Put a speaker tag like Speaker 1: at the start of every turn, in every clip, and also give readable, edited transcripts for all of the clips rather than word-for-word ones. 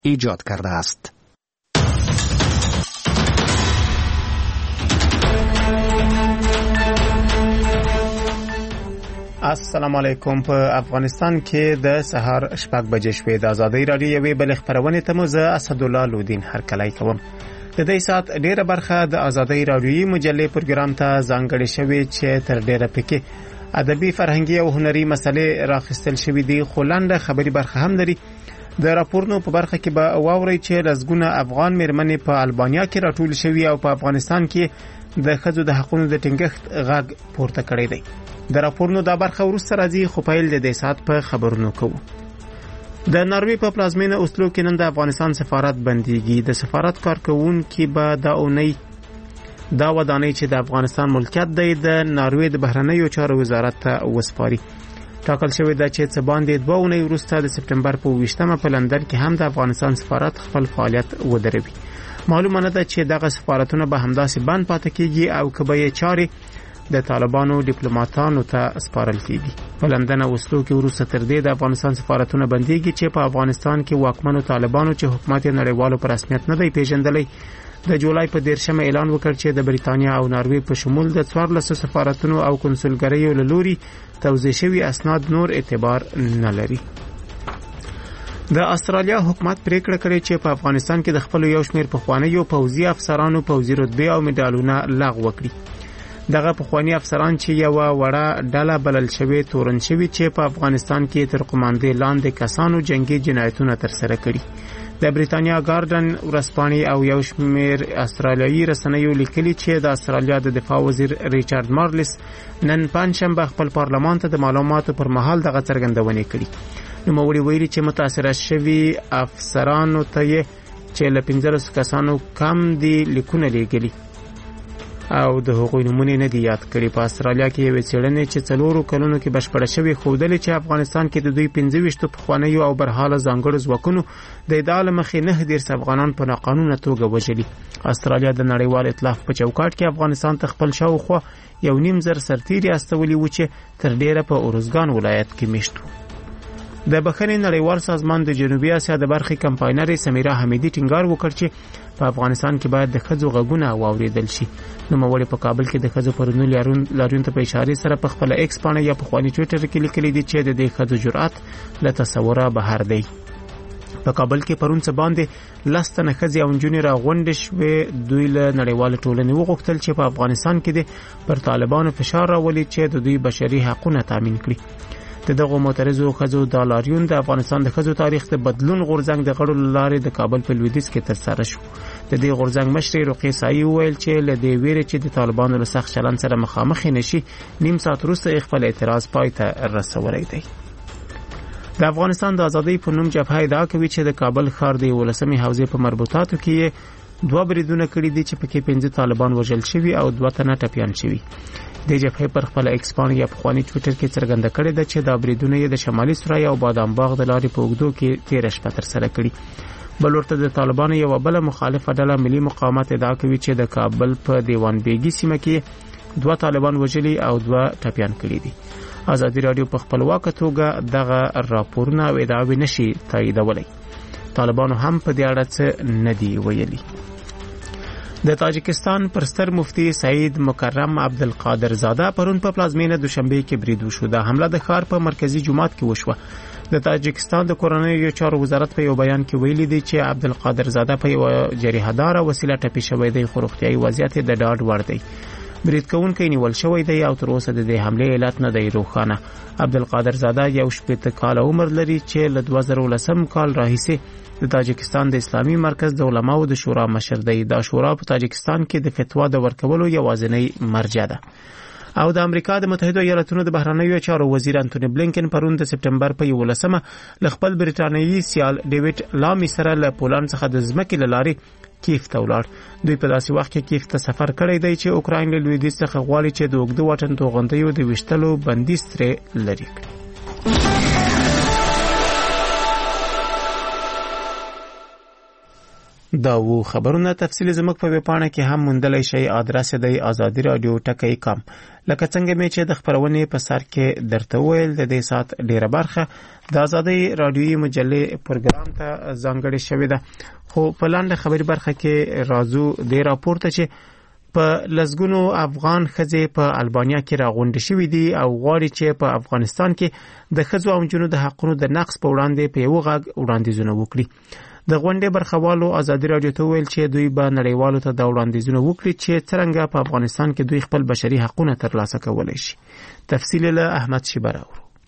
Speaker 1: ایجاد کرده است.
Speaker 2: السلام علیکم. په افغانستان کې د سهار 6 بجې شوې. د ازادۍ راډیو یوې بل خبرونه ته زه اسدالله لودین هرکلی کوم. د دې سات ډیره برخه د ازادۍ راډیوي مجلې پروګرام ته ځانګړې شوې چې تر ډیره پکې ادبي فرهنګي او هنري مسلې راخستل شوې دي، خو لاندې خبري برخه هم لري. د راپورونو په برخه کې به واوري چې لسګونه افغان مېرمنې په البانیا کې راټول شوي او په افغانستان کې د ښځو د حقوقو د ټینګښت غږ پورته کړی دی. د راپورونو دا برخه وروسته راځي، خو پیل د دې سات په خبرونو کوو. د ناروې په پلازمینه اوسلو کې نن د افغانستان سفارت بنديږي. د سفارت کارکونکو به دا اونۍ دا ودانۍ چې د افغانستان ملکیت دی د ناروې د بهرنیو چارو وزارت ته وسپاري. ټاکل شوی دا چې څه باندې 2 اونۍ وروسته د سپټمبر په 20مه په لندن کې هم د افغانستان سفارت خپل فعالیت ودروي. معلومه نه ده چې دغه سفارتونه به همداسې بند پاتې کیږي او کبه یې چارې د طالبانو ډیپلوماټانو ته سپارل کیږي. په لندن او اوسلو کې وروسته تر دې د افغانستان سفارتونه بنديږي چې په افغانستان کې واکمنو طالبانو چې حکومت نړیوالو پر رسمیت نه دی پیژندلی د جولای په 13مه اعلان وکړ چې د بریتانیا او ناروې په شمول د 14 سفارتونو او کنسولګریو له لوري توزیع شوی اسناد نور اعتبار نه لري. د استرالیا حکومت پریکړه کړې چې په افغانستان کې د خپل یو شمېر پخوانیو پوځي افسرانو پوځي رتبه او مډالونه لغوه کړي. دغه پخوانی افسران چې یو وړه ډله بلل شوی تورن شوی چې په افغانستان کې تر قوماندې لاندې کسانو جنگي جنایتونه ترسره کړي. د بریتانیا ګارډن ورځپاڼې او یو شمېر استرالیایي رسنیو لیکلي چې د استرالیا د دفاع وزیر ریچارډ مارلس نن پنځشنبه خپل پارلمان ته د معلوماتو پر مهال دغه څرګندونې کړي. نوموړي ویلي چې متاثره شوي افسرانو ته چې له 15 کسانو کم دي لیکونه لیږلي او د هغوی نمونه نه دي یاد کړي. په استرالیا کې یو څېړنې چې 4 کلونو کې بشپړه شوې ښودلې چې افغانستان کې د دوی 25 پخوانیو او برحاله ځانګړو ځواکونو د ادعا له مخې 9 افغانان په ناقانونه توګه وژلي. استرالیا د نړیوال ائتلاف په چوکاټ کې افغانستان ته خپل شاوخوا 1.5 سرتیري استولي و چې تر ډیره په اورزګان ولایت کې میشت و. د بخښنې نړیوال سازمان د جنوبي اسیا د برخې کمپاینر سمیرا حمیدی ټینګار وکړ چې په افغانستان کې باید د ښځو غږونه واوریدل شي. نوموړي په کابل کې د ښځو پرونو لارون ته په اشاره سره په خپل ایکس باندې یا په خواني ټویټر کې لیکلي دي چې د دې ښځو جرأت له تصوره بهر دی. په کابل کې پرون څه باندې لستنه ښځې او نجونې راغونډې شوې. دوی له نړیوال ټولنې وغوښتل چې په افغانستان کې د پر طالبانو فشار راولي چې د دوی بشري حقوقونه تامین کړي. د دغه معترضو ښځو د لاریون د افغانستان د ښځو تاریخ د بدلون غورځنګ د غړو لارې د کابل په لویدیځ کې ترسره شو. د دې غورځنګ مشر رقیه سایي وویل چې له دې ویرې چې د طالبانو له سخت چلند سره مخامخ نشي، نیم ساعت وروسته خپل اعتراض پای ته رسولی دی. د افغانستان د ازادۍ په نوم جبهه ادعا کوي چې د کابل ښار د 11مې حوزې په مربوطاتو کې 2 بریدونه کړي دي چې پکې 15 طالبان وژل شوي او 2 تنه ټپیان شوي. د جبهې پر خپل ایکس باندې یا په خواني ټویټر کې څرګنده کړې ده چې دا بریدونه یې د شمالي سرای او بادام باغ د لارې په اوږدو کې 13 شپه ترسره کړي. بل ورته د طالبانو یو بل مخالفه ډله ملي مقاومت ادعا کوي چې د کابل په دیوان بیګي سیمه کې 2 طالبان وژلي او 2 ټپیان کړي دي. ازادي راډیو په خپلواکه توګه دغه راپورونه او ادعاوې نشي تاییدولی. طالبانو هم په دې اړه څه نه دی ویلي. د تاجکستان پر ستر مفتی سعید مکرم عبدالقادر زاده پرون په پلازمینه دوشنبه کې برید وشو. د حمله د ښار په مرکزی جومات کې وشوه. د تاجکستان د کورنیو چارو وزارت په یو بیان کې ویلي دی چې عبدالقادر زاده په یو جریحه‌دار وسیله ټپي شوی دی، خو روغتیايي وضعیت د ډاډ وړ دی. برید کوونکی نیول شوی دی او تر اوسه د دې حمله علت نه دی روښانه. عبدالقادر زاده یو 80 کال عمر لري چې له 2010 کال راهیسې د تاجکستان د اسلامي مرکز د علماو د شورا مشر دی. دا شورا په تاجکستان کې د فتوا د ورکولو یوازینی مرجع ده. او د امریکا د متحده ایالاتونو د بهرنیو چارو وزیر انټونی بلینکن پرون د سپټمبر په 11مه ل خپل بریټانیایی سیال ډیوډ لامي سره له پولند څخه د ځمکې لارې کیف ته ولاړ. دوی په داسې وخت کې کیف ته سفر کړی دی چې اوکراین له لویدیځ څخه غواړي چې د اوږده واټن توغندیو د ویشتلو بندیز ترې لرې کړي. دا و خبرونه تفصیل زموږ په ویبپاڼه کې هم موندلای شئ. ادرس دی azadi.radio.com. لکه څنګه مې چې د خبرونې په سر کې درته ویل، د دې سات ډیره برخه د ازادي رادیوي مجلې پروګرام ته ځانګړې شوې ده. خو په لاندې خبري برخه کې راځو د راپورته چې په لزګونو افغان ښځې په البانیا کې راغونډې شوې دي او غواړي چې په افغانستان کې د ښځو او نجونو د حقونو د نقض په وړاندې په یو غږ وړاندیزونه وکړي. د غونډې برخوالو ازادي رادیو ته ویل چې دوی به نړیوالو ته د وړاندیزونه وکړي چې څنګه په افغانستان کې دوی خپل بشري حقونه ترلاسه کولای شي. تفصیل له احمد شیبر.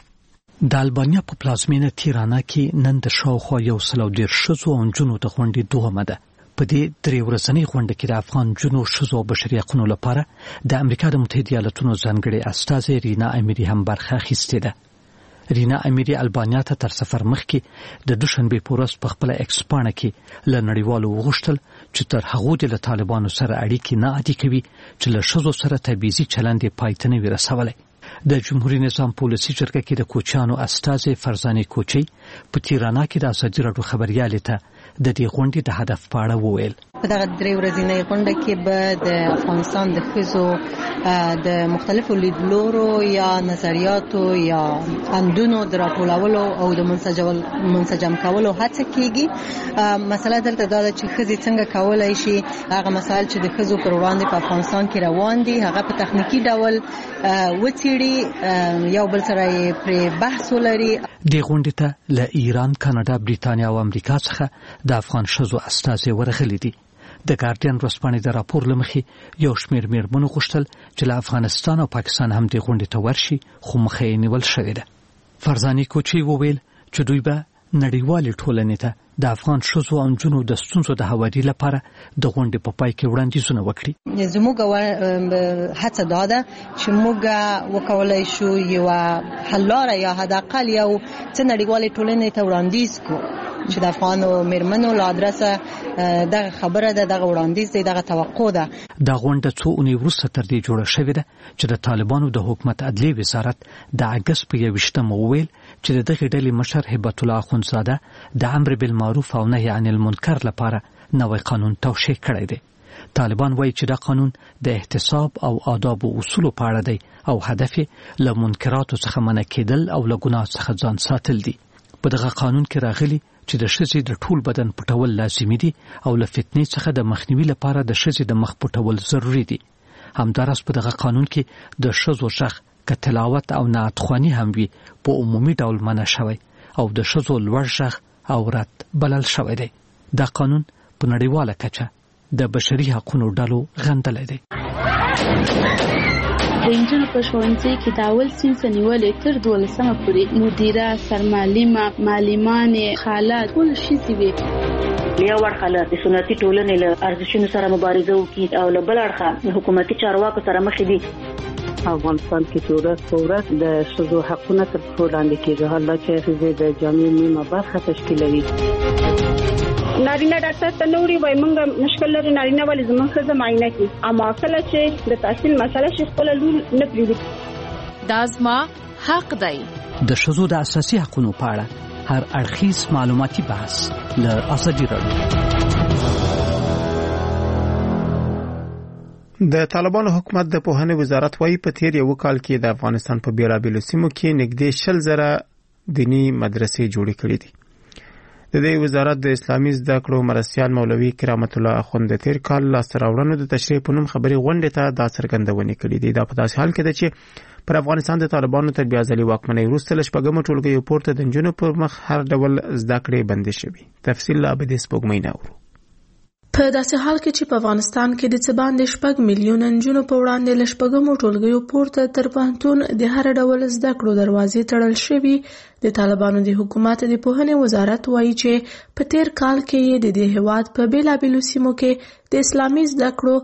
Speaker 1: د البانیا په پلازمینه تیرانا کې نن د شاوخوا 110 ښځو او نجونو د غونډې دوهمه ده. په دې 3 ورځنۍ غونډه کې د افغان نجونو ښځو او بشري حقوقو لپاره د امریکا د متحده ایالاتونو ځانګړي استازي رینا امیری هم برخه اخیستې ده. رینا امیری البانیا ته تر سفر مخکې د دوشنبه په ورځ په خپل ایکس پاڼه کې له نړیوالو وغوښتل چې تر هغه د طالبانو سره اړیکې نه عادي کوي چې له ښځو سره تبعیضي چلند پای ته نه ورسولای. د جمهوریت نظام پالیسي جرګه کې د کوچانو استازي فرزانه کوچي په تیرانا کې د ازادي رادیو خبريال ته د دې غونډې د هدف په اړه وویل.
Speaker 3: په دغه 3 ورځې غونډه کې به د افغانستان د ښځو د مختلفو لیدلورو یا نظریاتو یا اندونو د راټولولو او د منسجم کولو هڅه کیږي. مسله دلته دا ده چې ښځې څنګه کولای شي هغه مسایل چې د ښځو پر وړاندې په افغانستان کې روان دي هغه په تخنیکی ډول وڅېړي، یو بل سره پر بحث ولري.
Speaker 1: د غونډې ته له ایران، کاناډا، بریتانیا او امریکا څخه د افغان ښځو استازي ورغلي دي. د ګارډین ورځپاڼې د راپور لمخې یو شمېر میرمنو غوښتل چې له افغانستان او پاکستان هم د غونډې ته ورشي، خو مخه یې نیول شوې ده. فرزانه کوچي وویل چې دوی به نړیوالې ټولنې ته د افغان ښځو او نجونو د ستونزو د هواري لپاره د غونډې په پای کې وړاندیزونه وکړي.
Speaker 3: زموږ هڅه دا ده چې موږ وکولای شو یو حل لاره یا حداقل یو څه نړیوالې ټولنې ته وړاندیز کو چې د افغانو میرمنو له ادرسه دغه خبره ده، دغه وړاندیز دی، دغه توقع ده.
Speaker 1: دا غونډه څو اونۍ وروسته تر دې جوړه شوې ده چې د طالبانو د حکومت عدلیې وزارت د اګست په 21 وویل چې دغه ډلې مشر هبت الله اخوندزاده د امر بالمعروف او نهي عن المنکر لپاره نوې قانون توشیح کړی دی. طالبان وایي چې دا قانون د احتساب او آداب او اصول په اړه دی او هدف یې له منکراتو څخه منع کېدل او له ګناه څخه ځان ساتل دي. په دغه قانون کې راغلي چې د ښځې د ټول بدن پټول لازمي دي او له فتنې څخه د مخنیوي لپاره د ښځې د مخ پټول ضروري دي. همداراز په دغه قانون کې د ښځو غږ که تلاوت او نعت خواني هم وي په عمومي ډول منع شوی او د ښځو لوړ غږ عورت بلل شوی دی. دا قانون په نړیواله کچه د بشري حقوقو ډلو غندلی دی.
Speaker 4: د انجونو په ښوونځي کې د اول صنف نیولې تر 12مه پورې مدیره، سرمعلمه، معلمانې، خاله ټول ښځې وي.
Speaker 5: یو اړخه له سنتي ټولنې له ارزښتونو سره مبارزه وکړي او له بل اړخه حکومتي چارواکو سره مخ دي.
Speaker 6: افغانستان کې ورځ په ورځ د ښځو حقونه تر پښو لاندې کېږي، حالا چې ښځې د جامعې نیمه برخه تشکیلوي.
Speaker 7: نارینه ډاکټر ته نوري وای مونږ مشکل لري، نارینه ولې زموږ ښځه معاینه کوي، اما کله چې د تحصیل مسله شي خپل لور نه پریږدي.
Speaker 8: دا زما حق دی.
Speaker 1: د ښځو د اساسي حقوقو په اړه هر اړخیز معلوماتي بحث له ازادي رادیو.
Speaker 2: د طالبانو حکومت د پوهنې وزارت وايي په تیر یو کال کې د افغانستان په بیلابیلو سیمو کې نږدې 60,000 دینی مدرسې جوړې کړې دي. د دې وزارت د اسلامي زده کړو مرستیال مولوي کرامت الله اخوند د تیر کال لاسراوړنو د تشریح په نوم خبري غونډه ته دا څرګندونه کړې ده. دا په داسې حال کې ده چې پر افغانستان د طالبانو تر بیا ځلې واکمنۍ وروسته لشپږم ټولګي پورته د نجونو پر مخ هر ډول زده کړې بندې شوې. تفصیل لا به د سپوږمۍ نورو.
Speaker 9: په داسې حال کې چې په افغانستان کې د څه باندې 6 میلیونه نجونو په وړاندې لشپږم ټولګي پورته تر پوهنتون د هر ډول زده کړو دروازې تړل شوې، د طالبانو د حکومت د پوهنې وزارت وایي چې په تیر کال کې د دې هیواد په بیلابیلو سیمو کې د اسلامي زده کړو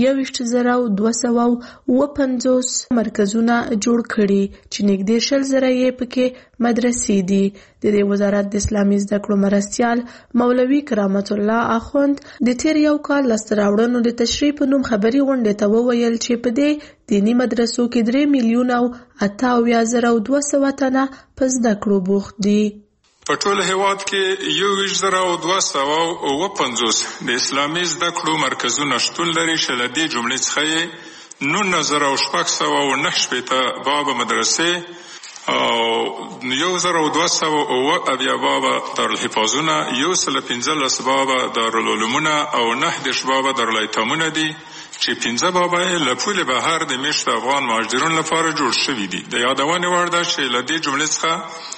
Speaker 9: 21,250 مرکزونه جوړ کړي چې نږدې 60,000 یې پکې مدرسې دي. د دې وزارت د اسلامي زده کړو مرستیال مولوي کرامت الله اخوند د تیر یو کال لاسراوړنو د تشریح په نوم خبري غونډه ته وویل چې په دې دینی مدرسو کې 3,78,200 تنه په زده کړو بوخت دي.
Speaker 10: په ټول هیواد کې 2250 د اسلامي زده کړو مرکزونه شتون لري چې له دې جملې څخه 9609 بابا مدرسې او 1200 بابا دارالحفاظونه 115 بابا دارالعلومونه او 9 بابا دارالایتامونه دي چې 15 بابا له پول بهر د میشت افغان مهاجرینو لپاره جوړ شوي دي. د یادونې وړ ده چې له دې جملې څخه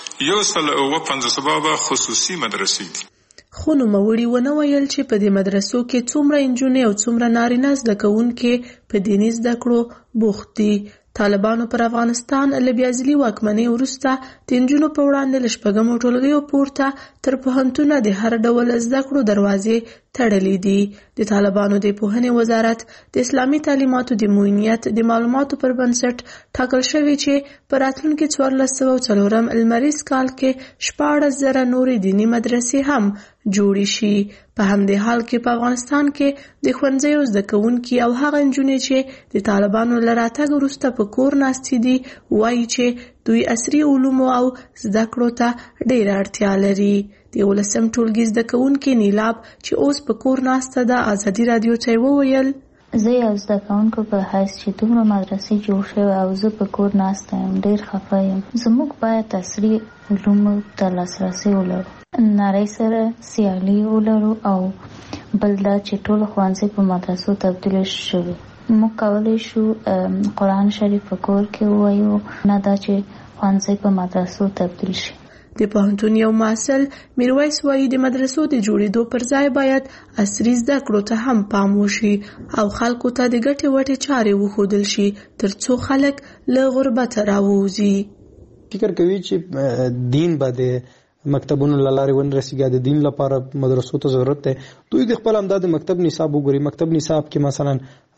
Speaker 10: 150 بابا خصوصي مدرسې دي.
Speaker 9: خو نوموړي ونه ویل چې په دې مدرسو کې څومره نجونې او څومره نارینه زده کوونکي په دیني زده کړو بوخت دي. طالبانو پر افغانستان له بیا ځلي واکمنۍ وروسته د نجونو په وړاندې له شپږمو ټولګیو پورته تر پوهنتونه د هر ډول زده کړو دروازې تړلې دي. د طالبانو د پوهنې وزارت د اسلامي تعلیماتو د معینیت د معلوماتو پر بنسټ ټاکل شوی چې په راتلونکي 1404 لمریز کال کې 14,000 نورې دیني مدرسې هم جوړې شي. په همدې حال کې په افغانستان کې د ښوونځیو زده کوونکي او هغه نجونې چې د طالبانو له راتګ وروسته په کور ناستې دي وایي چې دوی عصري علومو او زده کړو ته ډېره اړتیا لري. د 11م ټولګي زده کوونکي نیلاب چې اوس په کور ناسته ده ازادي راډیو ته وویل
Speaker 11: زه یو زده کوونکو په حیث چې دومره مدرسې جوړ شوی او زه په کور ناسته یم ډېر خفه یم. زموږ باید عصري علومو ته لاسرسی ولرو، نړۍ سره سیالي ولرو او بل دا چې ټول ښوونځي په مدرسو تبدیل شوي. موږ کولی شو قرآن شریف په کور کې ووایو، نه دا چې ښوونځي په مدرسو تبدیل شي.
Speaker 9: د پوهنتون یو محصل میرویس وایي د مدرسو د جوړېدو پر ځای باید عصري زده کړو ته هم پام وشي او خلکو ته د ګټې وټې چارې وښودل شي ترڅو خلک له غربته راووځي.
Speaker 12: فکر کوي چې دین به د مکتبونو له لارې ونرسېږي، د دین لپاره مدرسو ته ضرورت دی. دوی د خپل همدا د مکتب نصاب وګوري. مکتب نصاب کې مثلا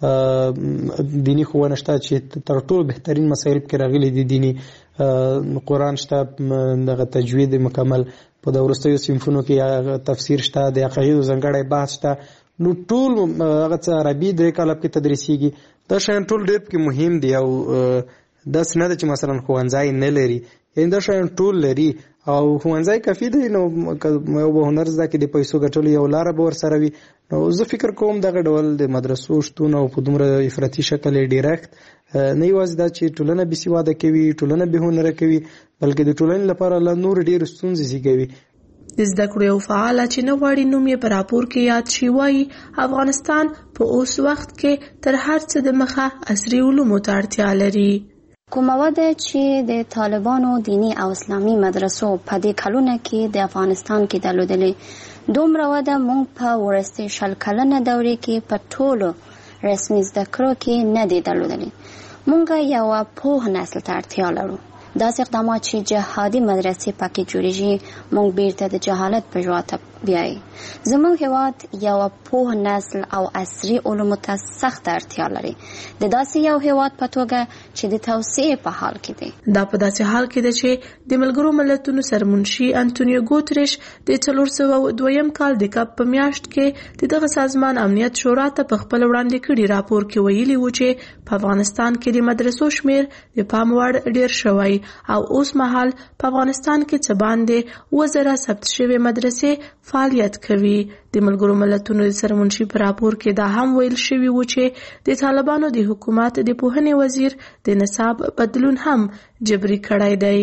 Speaker 12: دینی ښوونه شته چې تر ټولو بهترین مسایل پکې راغلي دي. دینی قرآن شته، دغه تجوید مکمل په د وروستیو صنفونو کې تفسیر شته، د عقایدو ځانګړی بحث شته. نو ټول هغه څه عربي 3 کاله پکې تدریسیږي. دا شیان ټول ډېر پکې مهم دي او داسې نه ده چې مثلا ښوونځی نه لري، یعنې دا شیان ټول لري او ښوونځی کافي دی. نو یو به هنر زده کړي د پیسو ګټلو یو لاره به ورسره وي. نو زه فکر کوم دغه ډول د مدرسو شتون او په دومره افراطي شکل یې ډیرکټ نه یوازې دا چې ټولنه بېسواده کوي، ټولنه بې هنره کوي، بلکې د ټولنې لپاره لا نور ډېرې ستونزې زېږوي.
Speaker 9: د زده کړو یو فعاله چې نه غواړي نوم یې په راپور کې یاد شي وایي افغانستان په اوس وخت کې تر هر څه د مخه عصري علومو ته اړتیا لري.
Speaker 13: کومه وده چې د طالبانو دینی او اسلامي مدرسو په دې کلونه کې د افغانستان کې درلودلې، دومره وده مونږ په وروستي 100 کلنه دورې کې په ټولو رسمي زده کړو کې نه دی درلودلې. مونږ یو پوه نسل ته اړتیا لرو. داسې اقدامات چې جهادي مدرسې پکې جوړېږي مونږ بیرته د جهالت په ژواته بیایي. زموږ هېواد یو پوه نسل او عصري علومو ته سخت اړتیا لري، د داسې یو هېواد په توګه چې د توسعې په حال کې دی.
Speaker 9: دا په داسې حال کې ده چې د ملګرو ملتونو سرمنشي انټونیو ګوتریش د 402 کال د کب په میاشت کې دغه سازمان امنیت شورا ته په خپل وړاندې کړي راپور کې ویلي و چې په افغانستان کې د مدرسو شمیر د پام وړ ډیر شوی او اوس مهال په افغانستان کې څه باندې 1000 ثبت شوی مدرسې فعالیت کوي. د ملګرو ملتونو د سرمنشي په راپور کې دا هم ویل شوی و چې د طالبانو د حکومت د پوهنې وزیر د نصاب بدلون هم جبري کړی دی.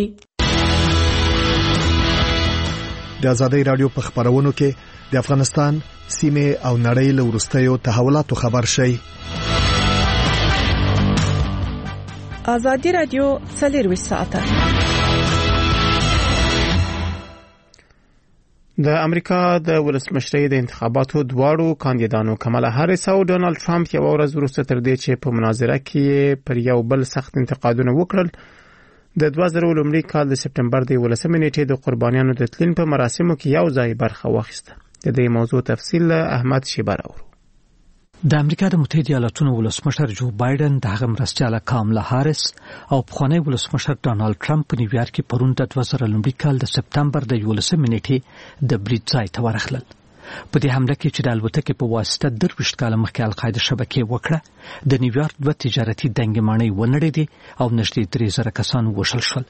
Speaker 14: د ازادي رادیو په خبرونو کې د افغانستان سیمه او نړۍ له وروستیو تحولاتو خبر شي.
Speaker 15: ازادي رادیو 24 ساعته.
Speaker 2: د امریکا د ولسمشرۍ د انتخاباتو دواړو کاندیدانو کمالا هاریس او ډونالد ټرمپ یو ورځ وروسته تر دې چې په مناظره کې پر یو بل سخت انتقادونه وکړل، د 2019 کال د سپټمبر د 11 نیټې د قربانیانو د تلین په مراسمو کې یو ځای برخه واخیسته. د دې موضوع تفصیل احمد شیبر اورو.
Speaker 1: د امریکا د متحده ایالاتونو ولسمشر جو بایدن د هغه مرستیاله کاملا هاریس او پخوانی ولسمشر ډونالد ټرمپ په نیویارک کې پرون د 2019 کال د سپټمبر د 11 نیټې د برید ځای ته ورغلل. په دې حمله کې چې د الوتکې په واسطه 23 کال مخکې القاعده شبکې وکړه، د نیویارک 2 تجارتي دنګمانۍ ونړېدې او نږدې 3000 کسان وشل شول.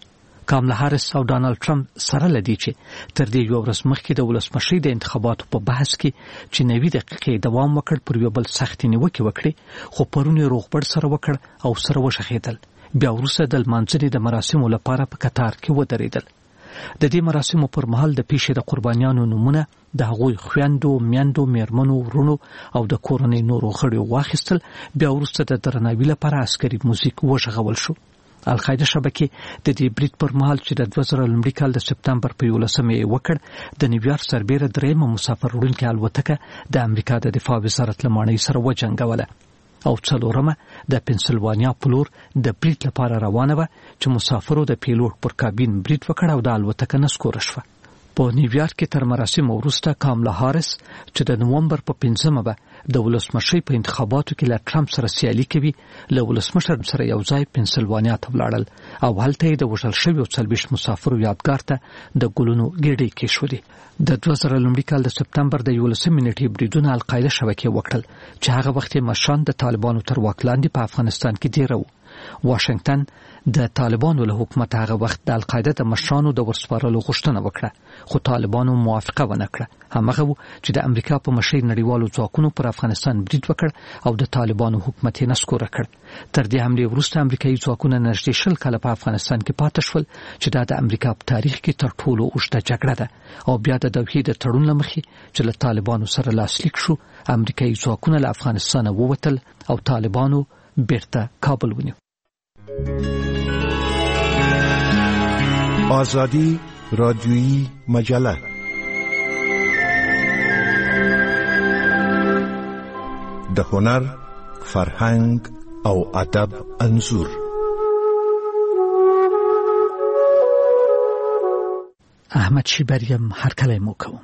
Speaker 1: کاملا هاریس او ډانلډ ټرمپ سره لدی چې تر دې یو ورځ مخکې د ولسمشي د انتخاباتو په بحث کې چې 90 دقیقې دوام وکړ پر یو بل سختي نیوکه وکړي خو پرونی روغبړ سره وکړ او سره وشخېدل. بیا وروسته د لمانځنې د مراسمو لپاره په قطار کې ودرېدل. د دې مراسمو پر مهال د پیښې د قربانیانو نمونه د هغوی خويندو، میندو، میرمنو، ورونو او د کورنۍ نورو غړو واخیستل. بیا وروسته د درناوي لپاره عسکري موزیک وشغول شو. القاعده شبکې د دې برید پر مهال چې د 2000 کال د سپتمبر په 11 وکړ د نیویارک سربېره درېمه مسافر وړونکې الوتکه د امریکا د دفاع وزارت لمانې سره وجنګوله او څلورمه د پنسلوانیا پلور د برید لپاره روانه و چې مسافرو د پیلوټ پر کابین برید وکړ او د الوتکه نسکور شو. په نیویارک کې تر مراسم وروسته کاملا هاریس چې د نومبر په 15مه به د ولسمشي په انتخاباتو کې له ټرمپ سره سیالي کوي له ولسمشر سره یو ځای پنسلوانیا ته ولاړل او هلته د وژل شویو 40 مسافرو یادګار ته د ګلونو ګېډې کېښودې. د 2000 کال د سپتمبر د 11 نیټې بریدونه القاعده شبکې وکړل چې هغه وخت مشران د طالبانو تر واک لاندې په افغانستان کې ډیر وو. واشنگټن د طالبانو له حکومت هغه وخت د القاعده د مشرانو د ورسپارلو غوښتنه وکړه خو طالبانو موافقه ونه کړه. همغه چې د امریکا په مشرۍ نړیوالو ځواکونو پر افغانستان برید وکړ او د طالبانو حکومت یې نسکور کړ. تر دې حمله وروسته امریکایي ځواکونه نږدې 100 کاله په افغانستان کې پاتې شول چې د امریکا په تاریخ کې تر ټولو اوږده جګړه ده او بیا د دوحې د تړون لمخې چې له طالبانو سره لاسلیک شو امریکایي ځواکونه له افغانستان ووتل او طالبانو بیرته کابل ونیو.
Speaker 16: آزادی رادیویی مجله د هنر، فرهنګ او ادب انځور.
Speaker 1: احمد شیبریم هرکلی مو کوم.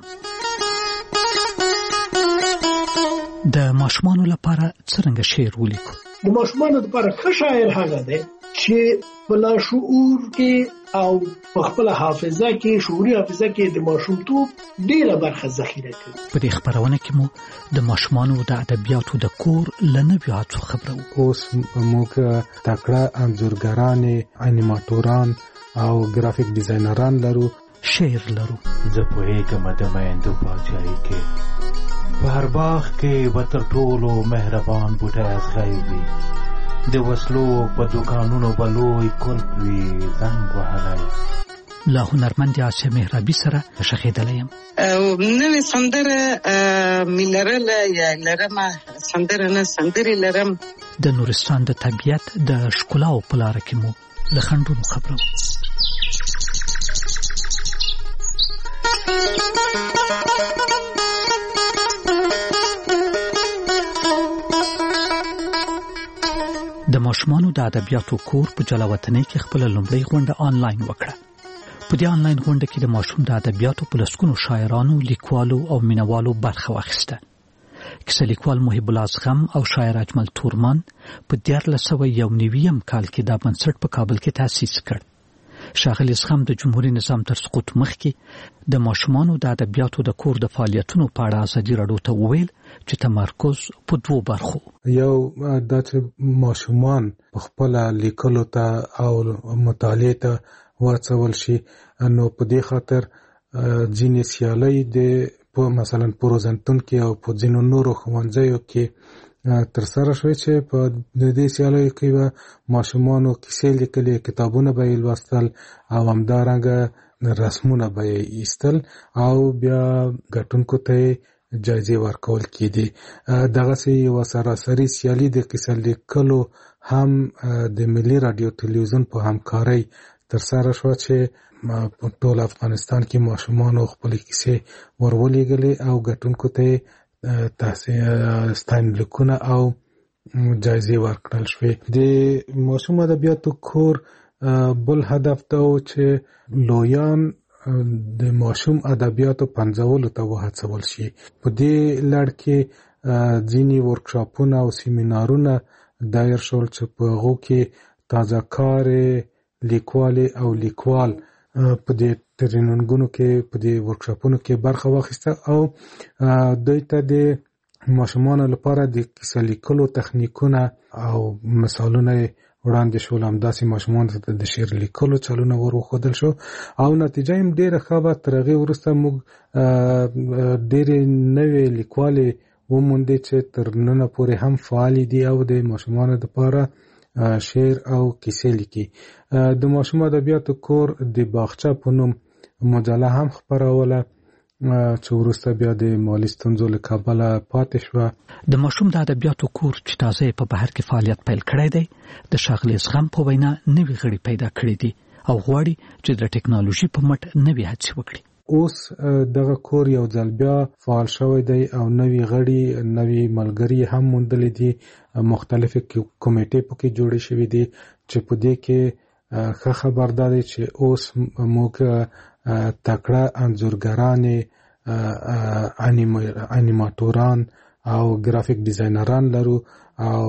Speaker 1: د ماشومانو لپاره څنګه شعر ولیکو؟
Speaker 17: د ماشومانو لپاره ښه شاعر هغه دی چې په لاشعور کې او په خپل حافظه کې شعوري حافظه کې د ماشومتوب ډیره برخه ذخیره کوي.
Speaker 1: په دې خبرونه کې مو د ماشومانو د ادبیاتو د کور لنوي هڅو خبرو.
Speaker 12: اوس موږ تکړه انځورګران، انیماتوران او ګرافیک ډیزاینران لرو.
Speaker 1: شعر لرو.
Speaker 18: زه پوهیږم د میندو پاچاهي کې په هر باغ کې به تر ټولو مهربان بوټی ازغی وي، د وسلو په دوکانونو به لوی کلب وي زنګ وهلی.
Speaker 1: له هنرمند آسیا مهرابي سره شخېدلی یم.
Speaker 19: نوې سندره مې لرله یا لرمه، سندره نه سندرې لرم.
Speaker 1: د نورستان د طبیعت د ښکلاو په لاره کې مو له خنډونو خبرو. د ماشومانو د ادبیاتو کور په جلاوطنۍ کې خپل لومړی غونډه آنلاین وکړه. په دې آنلاین غونډه کې د ماشوم د ادبیاتو په لسګونو شاعرانو، لیکوالو او مینوالو برخه واخیسته. کیسه لیکوال محب الله اصغم او شاعر اجمل تورمان په 1991 کال کې دا بنسټ په کابل کې تأسیس کړ. ښاغلي اصغم د جمهوریت نظام تر سقوط مخکې د ماشومانو د ادبیاتو د کور د فعالیتونو په اړه ازادي راډیو ته وویل چې تمرکز په دوو برخو.
Speaker 12: یو دا چې ماشومان خپل لیکلو ته او مطالعه ته واڅول شي، نو په دې خاطر ځینې سیالۍ د مثلا پروزنټون کې او په ځینو نورو ښوونځیو کې تر سره شوی چې په دې سیالیو کې به ماشومانو کیسې لیکلې، کتابونه به یې لوستل او همدارنګه رسمونه به یې ایستل او بیا ګټونکو ته جایزې ورکول کېدې. دغسې یوه سراسري سیالي د کیسه لیکلو هم د ملي راډیو تلویزیون په همکارۍ ترسره شوه چې په ټول افغانستان کې ماشومانو خپلې کیسې ورولېږلې او ګټونکو ته ستاینلیکونه او جایزې ورکړل شوې. د ماشوم ادبیاتو کور بل هدف دا و چې لویان د ماشوم ادبیاتو پنځولو ته وهڅول شي. په دې لړ کې ځینې ورکشاپونه او سیمینارونه دایر شول چې په هغو کې تازه کار لیکوال او لیکوال په دې تریننګونو کې په دې ورکشاپونو کې برخه واخیسته او دوی ته د ماشومانو لپاره د کیسه لیکلو تخنیکونه او مثالونه
Speaker 20: وړاندې شول، همداسې ماشومانو ته د شعر لیکلو چلونه ور وښودل شو او نتیجه یې ډېره ښه وه. تر هغې وروسته موږ ډېرې نوې لیکوالې وموندې چې تر ننه پورې هم فعالې دي او د ماشومانو دپاره شعر او کیسې لیکي. د ماشوم ادبیاتو کور د باغچه په نوم مجله هم خپروله چې وروسته بیا د مالي ستونزو له کبله پاتې شوه.
Speaker 1: د ماشوم د ادبیاتو کور چې تازه په بهر کې فعالیت پیل کړی دی د ښاغلي زغم په وینا نوي غړي پیدا کړي دي او غواړي چې د ټکنالوژي په مټ نوي هڅې وکړي.
Speaker 20: اوس دغه کور یو ځل بیا فعال شوی دی او نوي غړي نوي ملګري هم موندلي دي. مختلفې کمیټې پکې جوړې شوې دي چې په دې کې ښه خبر ده چې اوس موږ تکړه انځورګرانې، انیماتوران او ګرافیک ډیزاینران لرو او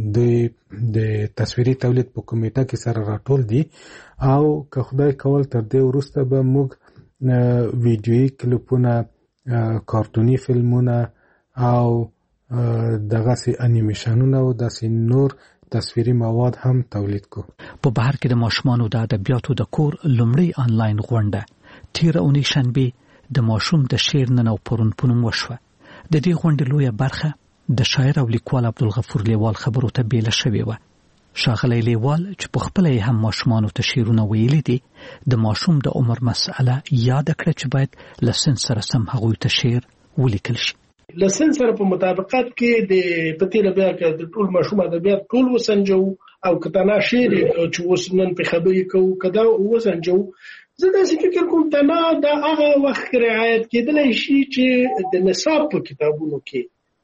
Speaker 20: د تصویري تولید په کمیټه کې سره راټول دي او که خدای کول تر دې وروسته به موږ ویډیویي کلیپونه، کارتوني فلمونه او دغسې انیمیشنونه او داسې نور تصویري مواد هم تولید کو.
Speaker 1: په بهر کې د ماشومانو د ادبیاتو د کور لومړی آنلاین غونډه تیره اونۍ شنبې د ماشوم د شعر نن او پرون په نوم وشوه. د دې غونډې لویه برخه د شاعر او لیکوال عبدالغفور لیوال خبرو ته بیله شوې وه. ښاغلی لیوال چې په خپله یې هم ماشومانو ته شعرونه ویلي دي د ماشوم د عمر مسئله یاده کړه چې باید له سن سره سم هغوی ته شعر ولیکل شي.
Speaker 17: له سن سره په مطابقت کې د پتیره بیا کې د ټول ماشوم ادبیات ټول وسنجو او کتنا شعر چې اوس نن په خبرې کوو کدا وسنجو. زه داسې فکر کوم تنا د هغه وخت رعایت کېدلی شي چې د نصاب په کتابونو کې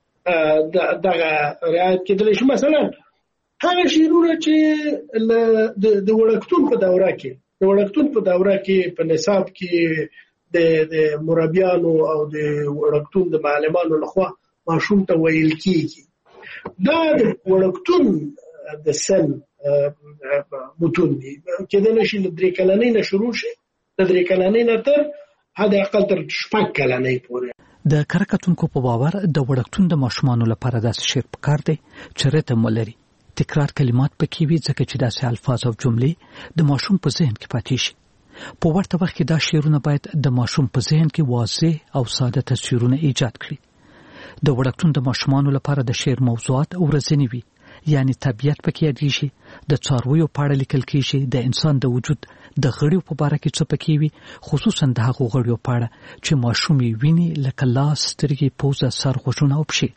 Speaker 17: دغه رعایت کېدلی شي. مثلا هغه شعرونه چې د وړکتون په دوره کې په نصاب کې د مربیانو او د وړکتون د معلمانو لخوا ماشوم ته ویل کېږي. دا د وړکتون د سن متون دي، کېدلی شي له 3 کلنۍ نه شروع شي، له 3 کلنۍ نه تر حد اقل تر 6 کلنۍ پورې.
Speaker 1: د کره کتونکو په باور د وړکتون د ماشومانو لپاره داسې شعر پکار دی چې ریتم ولري، تکرار کلمات پکې وي ځکه چې داسې الفاظ او جملې د ماشوم په ذهن کې پاتې شي. په ورته وخت کې دا شعرونه باید د ماشوم په ذهن کې واضح او ساده تصویرونه ایجاد کړي. د وړکتون د ماشومانو لپاره د شعر موضوعات ورځنی وي، یعنی طبیعت پکې یادېږي، د څارویو په اړه لیکل کېږي، د انسان د وجود د غړیو په باره کې څه پکې وي، خصوصا د هغو غړیو په اړه چې ماشوم یې ویني لکه لاس، سترګې، پوزه، سر، غوږونه او پښې.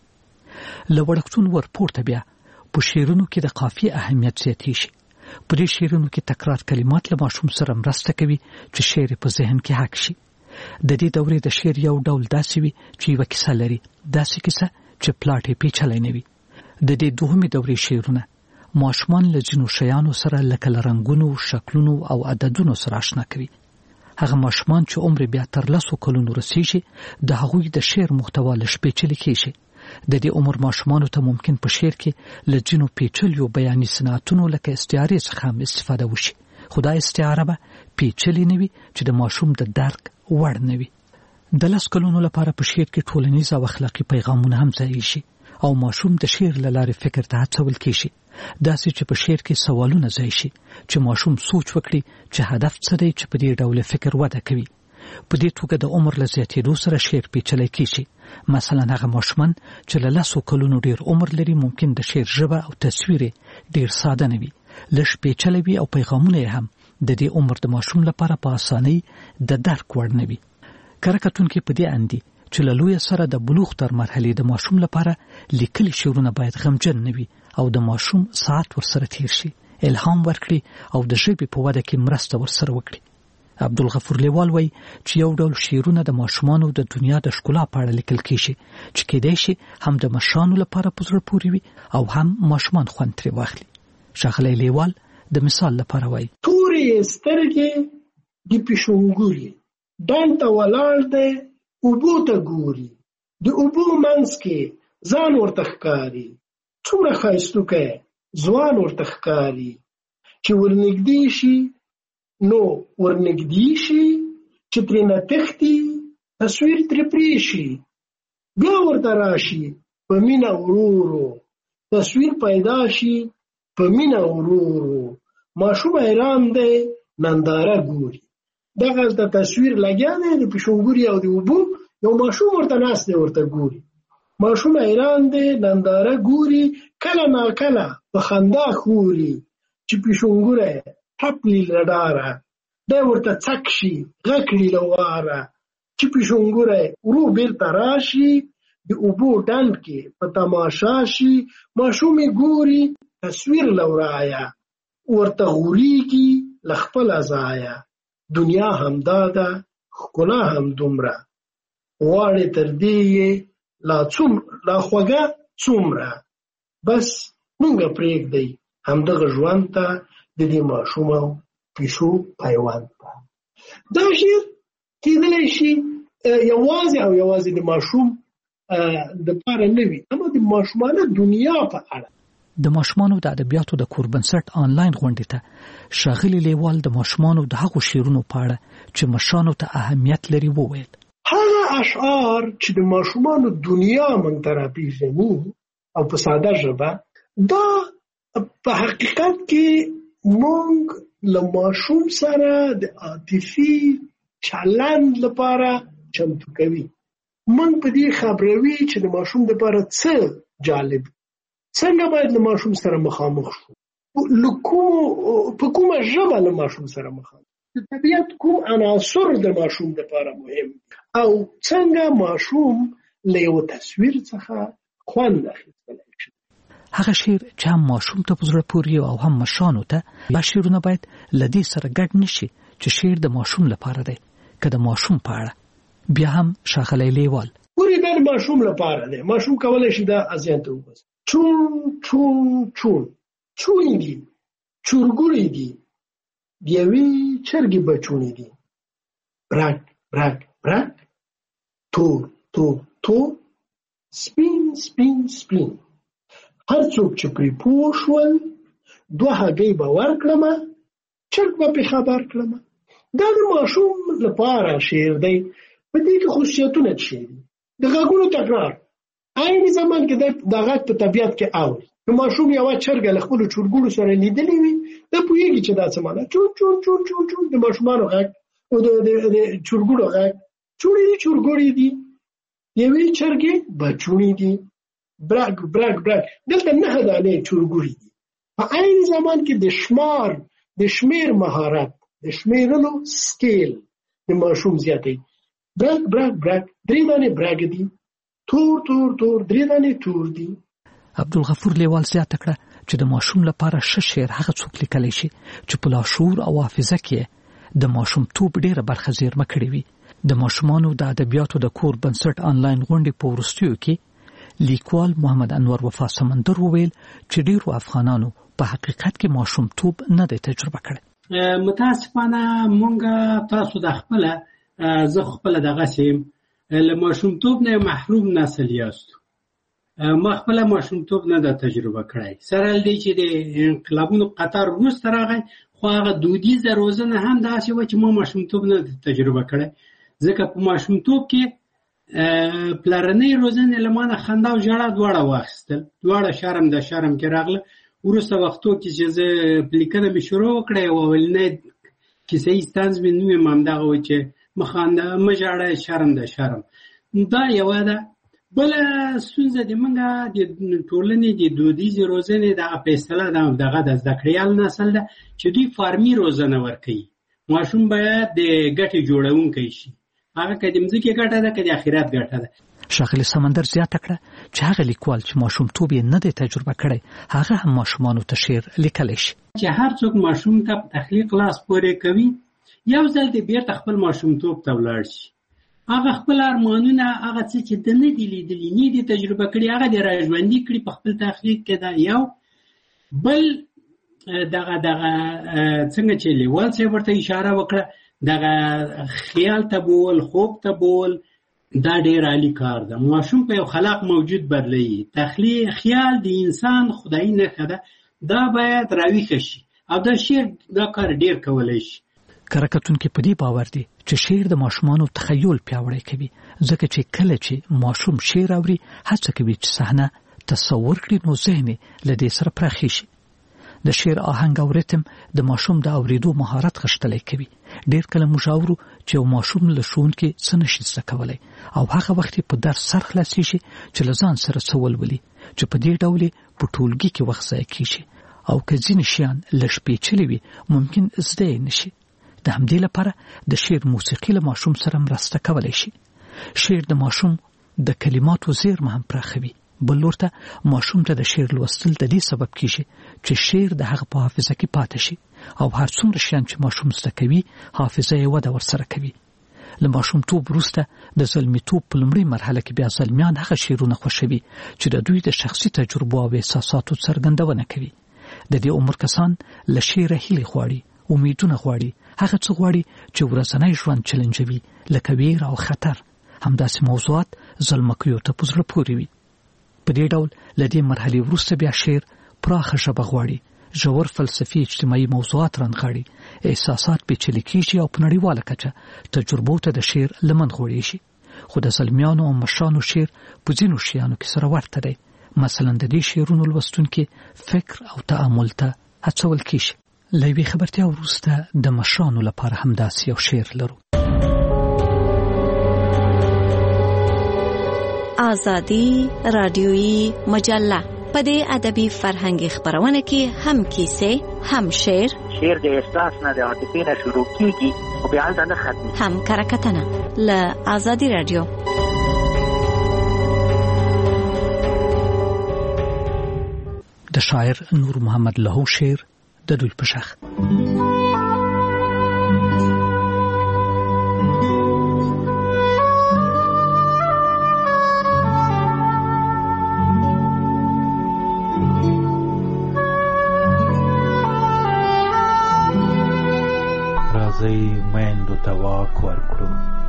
Speaker 1: له وړکتون ورپورته بیا په شعرونو کې د قافیې اهمیت زیاتېږي. په دې شعرونو کې تکرار کلمات له ماشوم سره مرسته کوي چې شعر په ذهن کې حک شي. د دې دورې د شعر یو ډول داسې وي چې یوه کیسه لري، داسې کیسه چې پلاټ یې پیچلی نه وي. د دې دوهمې دورې شعرونه ماشومان له ځینو شیانو سره لکه له رنګونو، شکلونو او عددونو سره آشنا کوي. هغه ماشومان چې عمر بیا تر 10 کلونو رسیږي د هغوی د شعر محتوا لږ پیچلی کېږي. د دې عمر ماشومانو ته ممکن په شعر کې له ځینو پیچلیو بیاني صنعتونو لکه استعارې څخه هم استفاده وشي، خو دا استعاره به پیچلې نه وي چې د ماشوم د درک وړ نه وي. د 10 کلونو لپاره په شعر کې ټولنیز او اخلاقي پیغامونه هم ځای شي او ماشوم د شعر له لارې فکر ته هڅول کېږي، داسې چې په شعر کې سوالونه ځای شي چې ماشوم سوچ وکړي چې هدف څه دی چې په دې ډول فکر وده کوي. په دې توګه د عمر له زیاتېدو سره شعر پیچلی کېږي. مثلا هغه ماشومان چې له 10 کلونو ډیر عمر لري ممکن د شعر ژبه او تصویر ډیر ساده نه وي، لږ پیچلی وي او پیغامونه هم د دې عمر د ماشوم لپاره په اسانۍ د درک وړ نه وي. کره کتونکي په دې اندي چې له لوی سره د بلوغ تر مرحلې د ماشوم لپاره لیکلي شعرونه باید غمجن نه وي او د ماشوم ساعت ورسره تیر شي، الهام ورکړي او د ژبې په وده کې مرسته ورسره وکړي. عبدالغفور لیوال وایي چې یو ډول شعرونه د ماشومانو د دنیا د ښکلا په اړه لیکل کېږي چې کېدای شي هم د مشرانو لپاره په زړه پورې وي او هم ماشومان خوند ترې واخلي. ښاغلی لیوال د مثال لپاره وایي
Speaker 17: تورې سترګې د پیشونګوري ډان ته ولاړ دی، اوبو ته ګوري، د اوبو منځ کې ځان ورته ښکاري، څومره ښایستوکی ځوان ورته ښکاري، چې ورنږدې شي نو ورنږدې شي، چې ترېنه تښتي تصویر ترې پرې شي، بیا ورته راشي په مینه ورو ورو تصویر پیدا شي په مینا ورو ماشوم حیران دی ننداره ګوري دغه د تصویر لګیا دی د پښونګوري او د وبو یو ماشوم ورته ناست دی ورته ګوري ماشوم حیران دی ننداره ګوري کله ناکله په خندا خوري چې پښونګوره ټپلی لډاره دی ورته څک شي غکړي لواره چې پښونګوره ورو بیرته راشي د اوبو ډنډ کې په تماشا شي ماشومې ګوري تصویر لورایا ورته غوریږي له خپله ځایه دنیا همدا ده ښکلا هم دومره غواړې تر دې یې لا خوږه څومره بس مونږه پرېږدئ همدغه ژوند ته د دې ماشوم او پیشو پیوند ته دا شعر کېدلی شي یوازې د ماشوم دپاره نه وي اما د ماشومانه دنیا په اړه
Speaker 1: د ماشومانو د ادبیاتو د کور بنسټ آنلاین غونډې ته ښاغلي لیوال د ماشومانو د هغو شعرونو په اړه چې مشرانو ته اهمیت لري وویل
Speaker 17: هغه اشعار چې د ماشومانو دنیا موږ ته راپېژني او په ساده ژبه دا په حقیقت کې موږ له ماشوم سره د عاطفي چلند لپاره چمتو کوي موږ په دې خبروي چې د ماشوم لپاره څه جالب څنګه باید له ماشوم سره مخامخ شو په کومه ژبه له ماشوم سره مخامخ د طبیعت کوم عناصر د ماشوم لپاره مهم او څنګه ماشوم له یو تصویر څخه خوند اخیستلی شي
Speaker 1: هغه شعر چې هم ماشوم ته په زړه پورې او هم مشرانو ته دا شعرونه باید له دې سره ګډ نشي چې شعر د ماشوم لپاره دی که د ماشوم په اړه بیا هم ښاغلی لیوال
Speaker 17: پورې دا د ماشوم لپاره دی ماشوم کولی شي دا اذهان ته وباسي چون چون چون چونی دي چورګوړي دي د یوې چرګې بچونې دي برګ برګ برګ تور تور تور سپین سپین سپین هر څوک چې پرې پوه شول دوه هګۍ به ورکړمه چرګ به پرې خبر کړمه دا د ماشوم لپاره شعر دی په دې کې خصوصیتونه څه دي د غږونو تکرار عین زمان کې د غږ په طبیعت کې اوري نو ماشوم یوه چرګه له خپلو چورګوړو سره لیدلې وي دا پوهېږي چې دا څه معنی چون چون چون چون چون د ماشومانو غږ او د چورګوړو غږ چوڼې دي چورګوړي دي یوې چرګې بچوڼې دي برګ برګ برګ دلته 9 دانې چورګوړي دي په عین زمان کې د شمیر مهارت د شمیرلو سکیل د ماشوم زیاتوي برګ برګ برګ 3 دانې برګ دي تور تور تور 3 دانې تور دي
Speaker 1: عبدالغفور لیوال زیاته کړه چې د ماشوم لپاره ښه شعر هغه څوک لیکلی شي چې په لاشعور او حافظه کې د ماشومتوب ډېره برخه زیرمه کړې وي د ماشومانو د ادبیاتو د کور بنسټ آنلاین غونډې په وروستیو کې لیکوال محمد انور وفا سمندر وویل چې ډېرو افغانانو په حقیقت کې ماشومتوب نه دی تجربه کړی
Speaker 21: متاسفانه مونږ تاسو د خپله زه خپله دغسې له ماشومتوب نه محروم نسل یاستو ما خپله ماشومتوب نه ده تجربه کړی سره له دې چې د انقلابونو قطار وروسته راغی خو هغه دودیزه روزنه هم داسې وه چې ما ماشومتوب نه ده تجربه کړی ځکه په ماشومتوب کې پلرنۍ روزنې له ما نه خندا او ژړا دواړه واخیستل دواړه شرم د شرم کې راغله وروسته وختو کې چې زه لیکنه مې شروع وکړه یو اولنی کیسه ییز طنز مې نوم یې همدغه و چې مه خانده مه ژاړه شرم د شرم دا یوه ده بله ستونزه د موږ د ټولنې د دودیزې روزنې دغه په اصطلاح دغه د زده کړیال نسل ده چې دوی فارمي روزنه ورکوي ماشوم باید د ګټې جوړونکی شي هغه که د مځکې ګټه ده که د آخرت ګټه ده
Speaker 1: ښاغلي سمندر زیاته کړه چې هغه لیکوال چې ماشومتوب یې نه دی تجربه کړی هغه هم ماشومانو ته شعر لیکلی شي
Speaker 21: چې هر څوک ماشوم ته په تخلیق لاس پورې کوي یو ځل د بیرته خپل ماشومتوب ته ولاړ شي هغه خپل ارمانونه هغه څه چې د نه دي لیدلي نه دي تجربه کړي هغه د راژوندي کړي په خپل تخلیق کې دا یو بل دغه څنګه چې لیوال صاحب ورته اشاره وکړه دغه خیال ته بول خوب ته بول دا ډېر عالی کار ده ماشوم په یو خلاق موجود بدلوي تخلیق خیال د انسان خدایي نښه ده دا باید راویښه شي او دا شعر دا کار ډېر کولی شي
Speaker 1: کره کتونکي په دې باور دي چې شعر د ماشومانو تخیل پیاوړی کوي ځکه چې کله چې ماشوم شعر اوري هڅه کوي چې صحنه تصور کړي نو ذهن له دې سره پراخي شي د شعر آهنګ او ریتم د ماشوم د اوریدو مهارت غښتلی کوي. ډیر کله موږ اورو چې یو ماشوم له ښوونکي څه نشي زده کولی او هغه وخت په درس سر خلاصیږي چې له ځان سره څه ولولي، چې په دې ډول په ټولګي کې وخت ضایع کیږي او که ځینې شیان لږ پیچلي وي ممکن زده یې نشي. د همدې لپاره د شعر موسیقي له ماشوم سره مرسته کولی شي. شعر د ماشوم د کلماتو زیرمه هم پراخوي. بل لور ته ماشوم ته د شعر لوستل د دې سبب کیږي چې شعر د هغه په حافظه کې پاتې شي او هر څومره شیان چې ماشوم زده کوي حافظه یې وده ورسره کوي. له ماشومتوب وروسته د زلمیتوب په لومړۍ مرحله کې بیا زلمیان هغه شعرونه خوښوي چې د دوی د شخصي تجربو او احساساتو څرګندونه کوي. د دې عمر کسان له شعره هیلې غواړي، امیدونه غواړي، هغه څه غواړي چې ورځنی ژوند چلنجوي لکه ویر او خطر. همداسې موضوعات زلمکیو ته په زړه پورې وي. په دې ډول له دې مرحلې وروسته بیا شعر پراخه ژبه غواړي، ژور فلسفي اجتماعي موضوعات رانغاړي، احساسات پیچلي کیږي او په نړیواله کچه تجربو ته د شعر لمن غوړي شي. خو د زلمیانو او مشرانو شعر په ځینو شیانو کې سره ورته دی. مثلا د دې شعرونو لوستونکي فکر او تأمل ته هڅول کیږي. له یوې خبرتیا وروسته د مشرانو لپاره همداسې یو شعر لرو.
Speaker 3: آزادی رادیویی مجله په دې ادبي فرهنګي خبرونه کې هم کیسې، هم شعر
Speaker 22: د احساس نه د عاطفې نه شروع کیږي او بیا نه ختمي،
Speaker 3: هم کرکټنه له آزادی رادیو.
Speaker 1: د شاعر نور محمد لهو شعر د دوی په شخ.
Speaker 18: راځئ میندو ته واک ورکړو،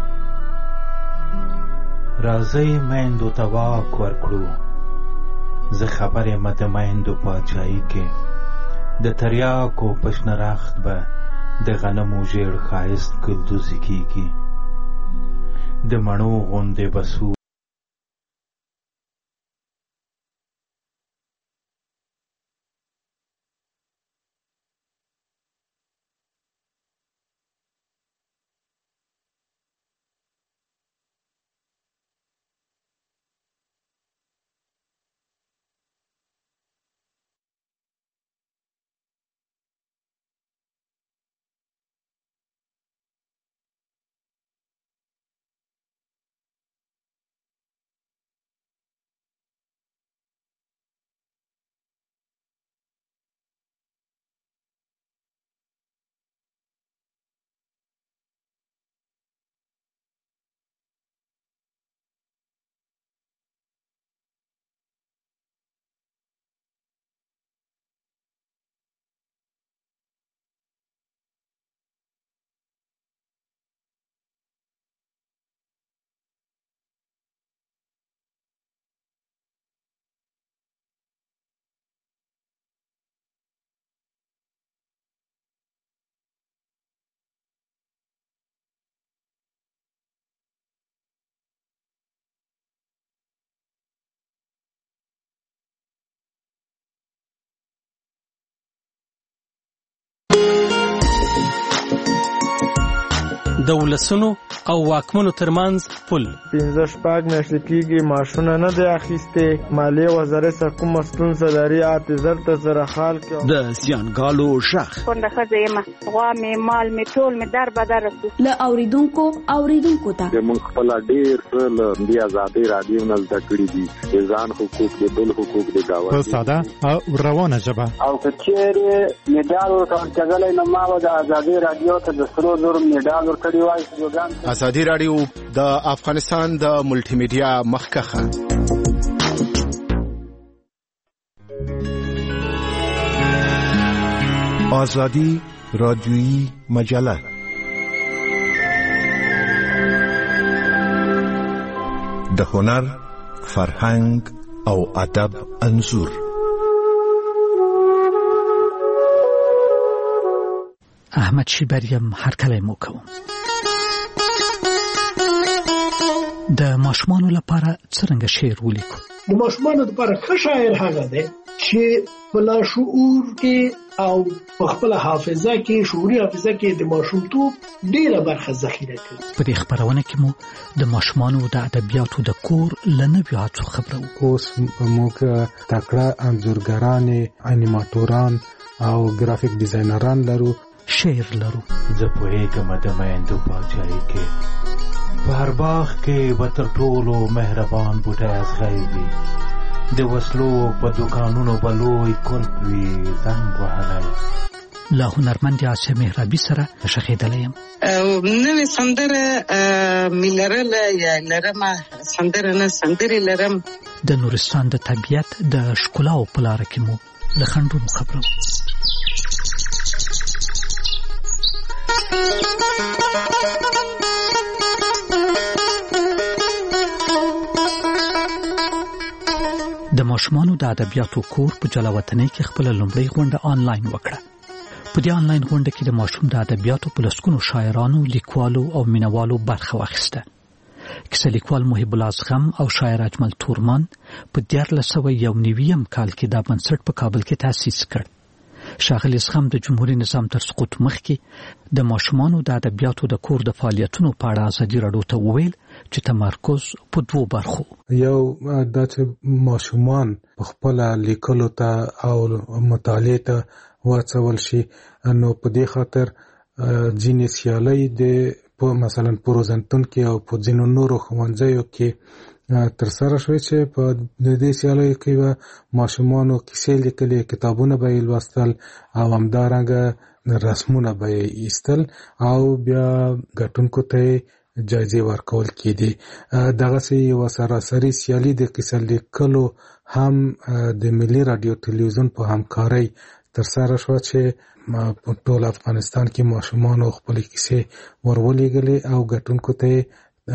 Speaker 18: راځئ میندو ته واک ورکړو. زه خبر یم د میندو پاچاهي کې د تریاکو په شنه رخت به د غنمو ژیړ ښایست ګلدوزي کیږي. د مڼو غوندې به سور
Speaker 23: د ولسونو او واکمنو ترمنځ پل
Speaker 24: 15 میاشتې کېږي معاشونه نه دی اخیستې. مالیې وزارت سره کومه ستونزه لري، اعتذار ته سره حال کې
Speaker 25: د زیانګالو شخ
Speaker 7: کونډه ښځه یم، غوا مې مال مې ټول مې در بدر رسو.
Speaker 3: له اوریدونکو ته
Speaker 26: موږ خپل ډېر له دې آزادۍ رادیو نه زده کړي دي، د ځان حقوق د بل حقوق د گاوند
Speaker 2: په ساده او روانه ژبه.
Speaker 27: او که چیرې میډال ورکړل نو ما د آزادۍ رادیو ته د سرو زرو میډال ورکړی وای.
Speaker 16: آزادی رادیو د افغانستان د ملټي میډیا مخکخه. آزادی رادیویی مجله. د هنر، فرهنګ او ادب انځور.
Speaker 1: احمد شیبریم هرکلی مو کوم. د ماشومانو لپاره څرنګه شعر ولیکو؟
Speaker 17: د ماشومانو لپاره ښه شاعر هغه دی چې په لاشعور کې او په خپل حافظه کې شعوري حافظه کې د ماشومتوب ډیره برخه ذخیره کوي.
Speaker 1: په دې خبرونه کې مو د ماشومانو د ادبیاتو د کور لنوي هڅو خبرو.
Speaker 20: اوس موږ تکړه انځورګران، انیماتوران او گرافیک ډیزاینران لرو.
Speaker 1: شعر لرو.
Speaker 18: زه پوهېږم د میندو پاچاهي کې په هر باغ کې به تر ټولو مهربان بوټی ازغی وي، د وسلو په دوکانونو به لوی کلب وي زنګ وهلی.
Speaker 1: له هنرمند آسیا مهرابي سره شخېدلی یم.
Speaker 19: نوې سندره مې لرله یا لرمه، سندره نه سندرې لرم.
Speaker 1: د نورستان د طبیعت د ښکلاو په لاره کې مو له خنډونو خبرو. د ماشومانو د ادبیاتو کور په جلاوطنۍ کې خپل لومړی غونډه آنلاین وکړه. په دې آنلاین غونډه کې د ماشوم د ادبیاتو په لسګونو شاعرانو، لیکوالو او مینوالو برخه واخیسته. کیسه لیکوال محب الله اصغم او شاعر اجمل تورمان په 1991 کال کې دا بنسټ په کابل کې تأسیس کړ. ښاغلي اصغم د جمهوریت نظام تر سقوط مخکې د ماشومانو د ادبیاتو د کور د فعالیتونو په اړه ازادي راډیو ته وویل چې تمرکز په دوو برخو.
Speaker 20: یو دا چې ماشومان په خپل لیکلو ته او مطالعه ته واچول شي، نو په دې خاطر ځینې سیالۍ د مثلا په روزنتون کې او په ځینو نورو ښوونځیو کې تر سره شوی چې په دې سیالیو کې به ماشومانو کیسې لیکلې، کتابونه به یې لوستل او همدارنګه رسمونه به یې ایستل او بیا ګټونکو ته جایزې ورکول کېدې. دغسې یوه سراسري سیالي د کیسه لیکلو هم د ملي راډیو تلویزیون په همکارۍ تر سره شوه چې په ټول افغانستان کې ماشومانو خپلې کیسې ورولېږلې او ګټونکو ته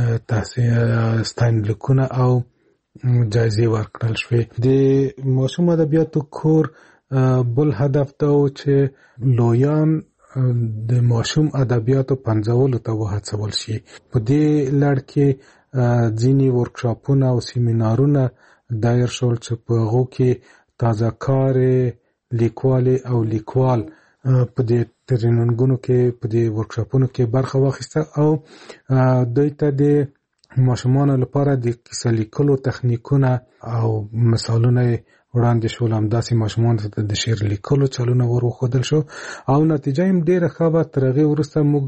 Speaker 20: ستاینلیکونه او جایزې ورکړل شوې. د ماشوم ادبیاتو کور بل هدف دا و چې لویان د ماشوم ادبیاتو پنځولو ته وهڅول شي. په دې لړ کې ځینې ورکشاپونه او سیمینارونه دایر شول چې په هغو کې تازه کارې لیکوالې او لیکوال په دې تریننګونو کې په دې ورکشاپونو کې برخه واخیسته او دوی ته د ماشومانو لپاره د کیسه لیکلو تخنیکونه او مثالونه وړاندې شول. همداسې ماشومانو ته د شعر لیکلو چلونه ور وښودل شو او نتیجه یې ډېره ښه وه. تر هغې وروسته موږ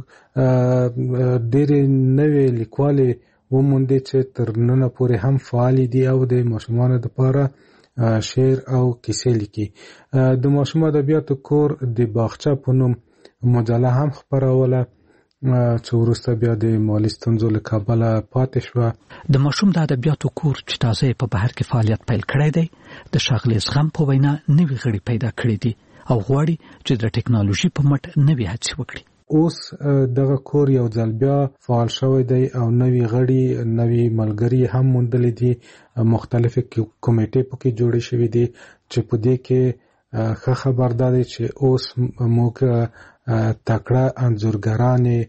Speaker 20: ډېرې نوې لیکوالې وموندې چې تر ننه پورې هم فعالې دي او د ماشومانو لپاره شعر او کیسې لیکي. د ماشوم ادبیاتو کور د باغچه په نوم مجله هم خپروله چې وروسته بیا د مالي ستونزو له کبله پاتې شوه.
Speaker 1: د ماشوم د ادبیاتو کور چې تازه په بهر کې فعالیت پیل کړی دی، د ښاغلي اصغم په وینا نوي غړي پیدا کړي دي او غواړي چې د ټکنالوژي په مټ نوي هڅې وکړي.
Speaker 20: اوس دغه کور یو ځل بیا فعال شوی دی او نوي غړي، نوي ملګري هم موندلي دي. مختلفې کمیټې پکې جوړې شوې دي چې په دې کې ښه خبر دا دی چې اوس موږ تکړه انځورګرانې،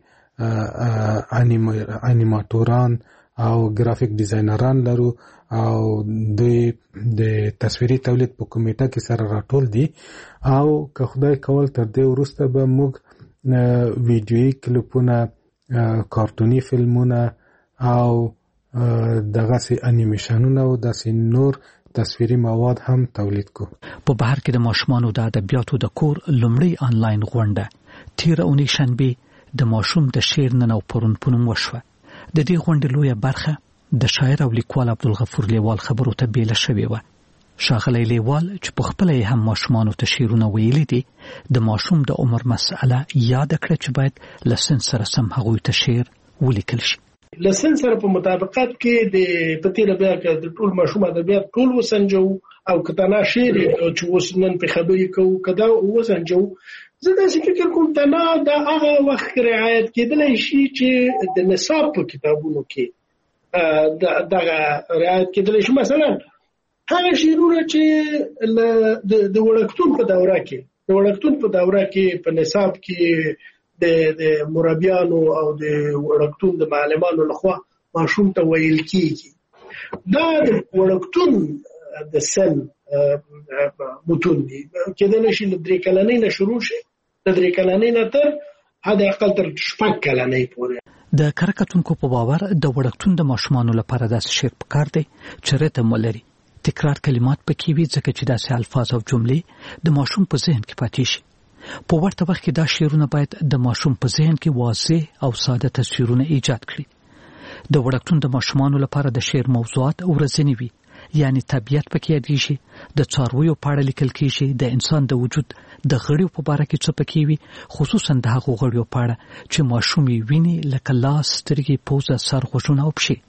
Speaker 20: انیماتوران او گرافیک ډیزاینران لرو او دوی د تصویري تولید په کمیټه کې سره راټول دي او که خدای کول تر دې وروسته به موږ ویډیویي کلیپونه، کارتوني فلمونه او دغسې انیمیشنونه او داسې نور تصویري مواد هم تولید کو.
Speaker 1: په بهر کې د ماشومانو د ادبیاتو د کور لومړی آنلاین غونډه تیره اونۍ شنبې د ماشوم د شعر نن او پرون په نوم وشوه. د دې غونډې لویه برخه د شاعر او لیکوال عبدالغفور لیوال خبرو ته بیله شوې وه. ښاغلی لیوال چې په خپله یې هم ماشومانو ته شعرونه ویلي دي، د ماشوم د عمر مسئله یاده کړه چې باید له سن سره سم هغوی ته شعر ولیکل شي.
Speaker 17: له سن سره په مطابقت کې د پتیله بیا کې د ټول ماشوم ادبیات ټول وسنجو او کتنا شعر چې اوس نن په خبرې کوو کدا وسنجو. زه داسې فکر کوم تنا دا هغه وخت رعایت کېدلی شي چې د نصاب په کتابونو کې دغه رعایت کېدلی شي. مثلا هغه شعرونه چې د وړکتون په دوره کې په نصاب کې د مربیانو او د وړکتون د معلمانو لخوا ماشوم ته ویل کېږي. دا د وړکتون د سن متون دي کېدای شي له 3 کلنۍ نه شروع شي د 3 کلنۍ نه تر حد اقل تر 6 کلنۍ پورې.
Speaker 1: د کارکتونکو په باور د وړکتون د ماشومانو لپاره داسې شعر پکار دی چې ریتم ولري، تکرار کلمات پکې وي ځکه چې داسې الفاظ او جملې د ماشوم په ذهن کې پاتې شي. په ورته وخت کې دا شعرونه باید د ماشوم په ذهن کې واضح او ساده تصویرونه ایجاد کړي. د وړکتون د ماشومانو لپاره د شعر موضوعات ورځنی وي، یعنی طبیعت پکې یادېږي، د څارویو په اړه لیکل کېږي، د انسان د وجود د غړیو په اړه کې څه پکې وي، خصوصا د هغو غړیو په اړه چې ماشوم یې ویني لکه لاس، سترګې، پوزه، سر، غوږونه او پښې.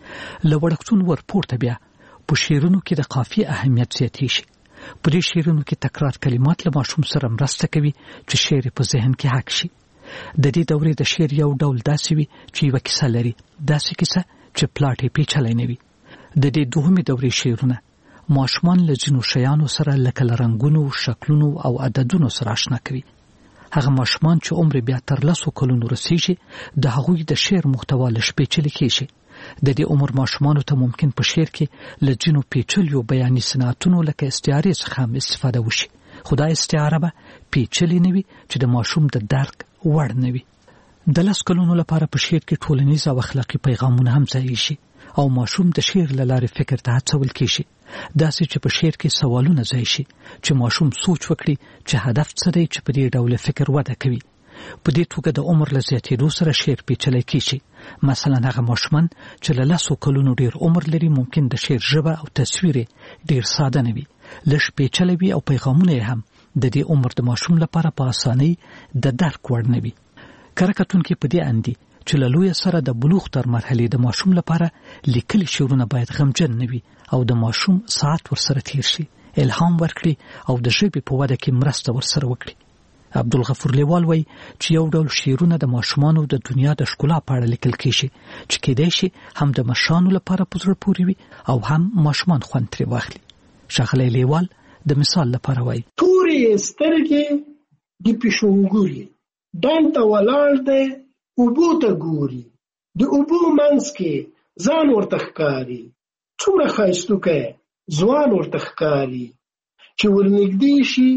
Speaker 1: له وړکتون ورپورته بیا په شعرونو کې د قافیې اهمیت زیاتېږي. په دې شعرونو کې تکرار کلمات له ماشوم سره مرسته کوي چې شعر په ذهن کې حک شي. د دې دورې د شعر یو ډول داسې وي چې یو کیسه لري، داسې کیسه چې پلاټ یې پیچلی نه وي. د دې دوهمې دورې شعرونه ماشومان له ځینو شیانو سره لکه رنګونو، شکلونو او عددونو سره آشنا کوي. هغه ماشومان چې عمر بیا تر 10 کلونو رسیږي د هغوی د شعر محتوا له شپېچلې کېږي. د دې عمر ماشومانو ته ممکن په شعر کې له ځینو پیچلیو بیاني صنعتونو لکه استعارې څخه هم استفاده وشي، خو دا استعاره به پیچلې نه وي چې د ماشوم د درک وړ نه وي. د 10 کلونو لپاره په شعر کې ټولنیز او اخلاقی پیغامونه هم ځای شي او ماشوم د شعر له لارې فکر ته هڅول کېږي. داسې چې په شعر کې سوالونه ځای شي چې ماشوم سوچ وکړي چې هدف څه دی چې په دې ډول فکر وده کوي. په دې توګه د عمر له زیاتېدو سره شعر پیچلی کېږي. مثلا هغه ماشومان چې له 10 کلونو ډیر عمر لري ممکن د شعر ژبه او تصویر ډیر ساده نه وي، لږ پیچلی وي او پیغامونه هم د دې عمر د ماشوم لپاره په اسانۍ د درک وړ نه وي. کارکتونکي په دې اندي چې له لوی سره د بلوغ تر مرحلې د ماشوم لپاره لیکلي شعرونه باید غمجن نه وي او د ماشوم ساعت ورسره تیر شي، الهام ورکړي او د ژبې په وده کې مرسته ورسره وکړي. عبدالغفور لیوال وایي چې یو ډول شعرونه د ماشومانو د دنیا د ښکلا په اړه لیکل کېږي چې کېدای شي هم د مشرانو لپاره په زړه پورې وي او هم ماشومان خوند ترې واخلي. ښاغلی لیوال د مثال لپاره وایي
Speaker 17: تورې سترګې د پیشونګوري ډان ته ولاړ دی، اوبو ته ګوري، د اوبو منځ کې ځان ورته ښکاري، څومره ښایستوکی ځوان ورته ښکاري، چې ورنږدې شي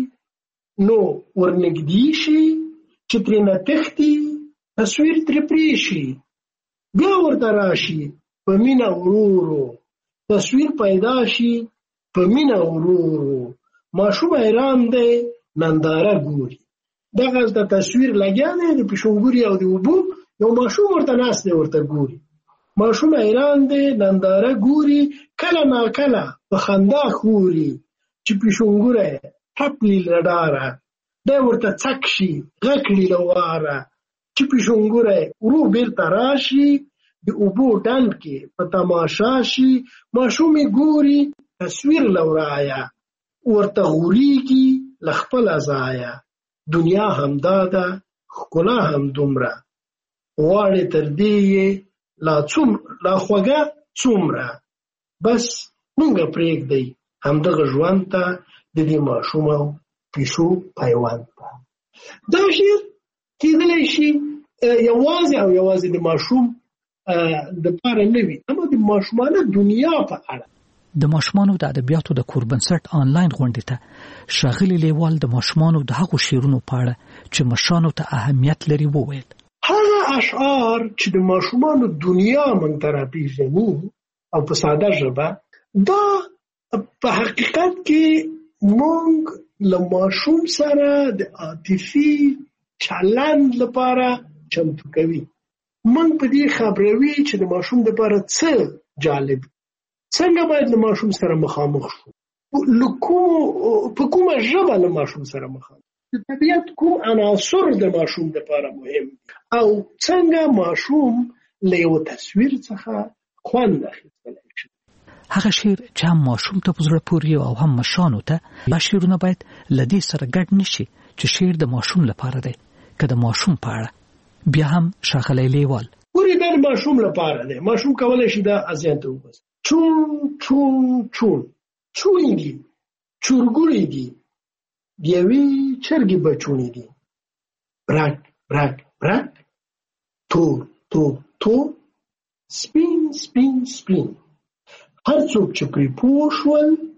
Speaker 17: نو ورنږدې شي، چې ترېنه تښتي تصویر ترې پرې شي، بیا ورته راشي په مینه ورورو، تصویر پیدا شي په مینه ورورو، ماشوم حیران دی ننداره ګوري. دغه د تصویر لګیا دی د پیشونګوري او د اوبو، یو ماشوم ورته ناست دی ورته ګوري، ماشوم حیران دی ننداره ګوري، کله ناکله په خندا خوري چې پیشونګوری ټپلي له ډاره، دی ورته څک شي غږ کړي له واره، چې پیشونګوری ورو بیرته راشي د اوبو ډنډ کې په تماشا شي، ماشوم یې ګوري تصویر له ورایه، ورته غوریږي له خپله ځایه، دنیا همدا ده ښکلا هم دومره، غواړې تر دې یې لا خوږه څومره، بس مونږه پرېږدئ همدغه ژوند ته د دې ماشوم او پیشو پیوند ته. دا شعر کېدلی شي یوازې او یوازې د ماشوم دپاره نه وي، اما د ماشومانه دنیا په اړه.
Speaker 1: د ماشومانو د ادبیاتو د کور بنسټ آنلاین غونډې ته ښاغلي لیوال د ماشومانو د هغو شعرونو په اړه چې مشرانو ته اهمیت لري وویل.
Speaker 17: هغه اشعار چې د ماشومانو دنیا موږ ته راپېژني او په ساده ژبه، دا په حقیقت کې موږ له ماشوم سره د عاطفي چلند لپاره چمتو کوي. موږ په دې خبروي چې د ماشوم لپاره څه جالب، څنګه باید له ماشوم سره مخامخ شو، په کومه ژبه له ماشوم سره مخامخ، د طبیعت کوم عناصر د ماشوم لپاره مهم او څنګه ماشوم له یو تصویر څخه خوند اخیستلی شي.
Speaker 1: هغه شعر چې هم ماشوم ته په زړه پورې او هم مشرانو ته، دا شعرونه باید له دې سره ګډ نشي چې شعر د ماشوم لپاره دی که د ماشوم په اړه. بیا هم ښاغلی لیوال
Speaker 17: ګورې دا د ماشوم لپاره دی، ماشوم کولی شي دا اذهان ته وباسي. چون چون چون چونی دي، چورګوړي دي، د یوې چرګې بچونې دي، برک برک برک، تور تور تور، سپین سپین سپین، هر څوک چې پرې پوه شول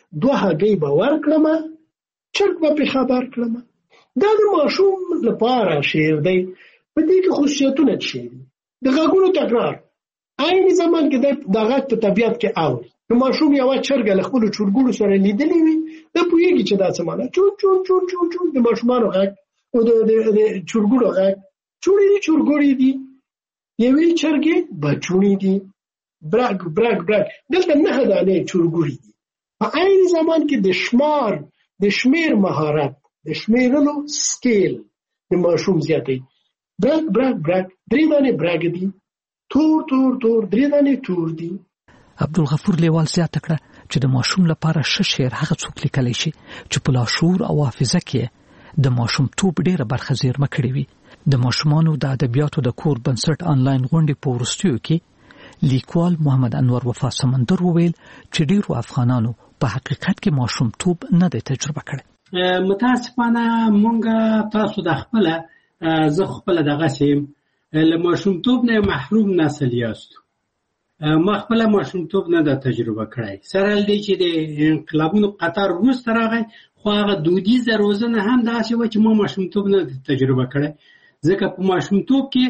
Speaker 17: 2 هګۍ به ورکړم چرګ به پې خبر کړم. دا د ماشوم لپاره شعر دی. په دې کې خصوصیتونه څه دي؟ د غږونو تکرار عین زمان کې د غږ په طبیعت کې اوري. نو ماشوم یو چرګ له خپل چرګونو سره لیدلی وي د پوهیږي چې دا څه معنی چون چون چون چون چون د ماشومانو غږ او د چرګونو غږ چرګوړي دي یوې چرګې بچونی دي برګ برګ برګ دلته 9 دانې چرګوړي دي. په عین زمان کې د شمیر مهارت د شمیرلو سکیل د ماشوم زیاتې برګ برګ برګ 3 دانې برګ دي تور تور تور 3 دانې تور دي.
Speaker 1: عبدالغفور لیوال زیاته کړه چې د ماشوم لپاره ښه شعر هغه څوک لیکلی شي چې په لاشعور او حافظه کې د ماشوم توپ ډیره برخه زیرمه کړې وي. د ماشومانو د ادبیاتو د کور بنسټ آنلاین غونډې په وروستیو کې لیکوال محمد انور وفا سمندر وویل چې ډیرو افغانانو په حقیقت کې ماشوم توپ نه دی تجربه کړی.
Speaker 21: متاسفانه مونږ تاسو د خپل زه خپل دغه سیم له ماشوم توپ نه محروم نسل یاست. ما خپل ماشومتوب نه د تجربه کړای. سره دې چې د انقلابونو قطر وروسته راغی خو هغه دودیزه روزنه هم داسې و چې ما ماشومتوب نه تجربه کړای. ځکه په ماشومتوب کې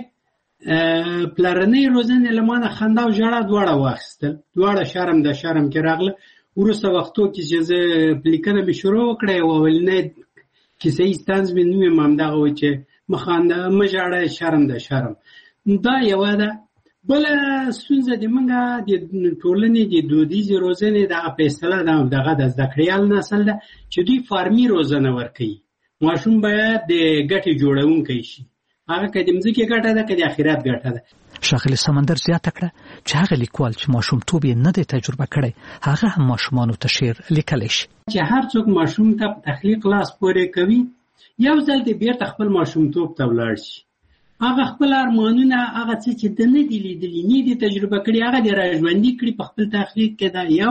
Speaker 21: پلرنۍ روزنه لمانه خندا او ژړا دواړه واخیستل. دواړه شرم د شرم کې راغله. وروسته وختو کې چې زه لیکنه به شروع وکړې او ولنه چې صحیح ستانز مې نوم همدغه و چې مخانده مژړه شرم د شرم. دا یو ده. بل ستونزه د منګه د ټولنې د دودیزې روزنې د فیصله دغه د زده کړیال نسل ده چې دوی فارمي روزنه ورکوي. ماشوم باید د ګټې جوړونکی شي. هغه که د مځکې ګټه ده که د آخرت ګټه ده.
Speaker 1: ښاغلي سمندر زیاته کړه چې هغه لیکوال چې ماشومتوب یې نه دی تجربه کړی هغه هم ماشومانو ته شعر لیکلی شي.
Speaker 21: چې هر څوک ماشوم ته په تخلیق لاس پورې کوي یو ځل د بیرته خپل ماشومتوب ته ولاړ شي. هغه خپل ارمانونه هغه څه چې د نه دي لیدلي نه دي تجربه کړي هغه د راژوندي کړي په خپل تخلیق کې. دا یو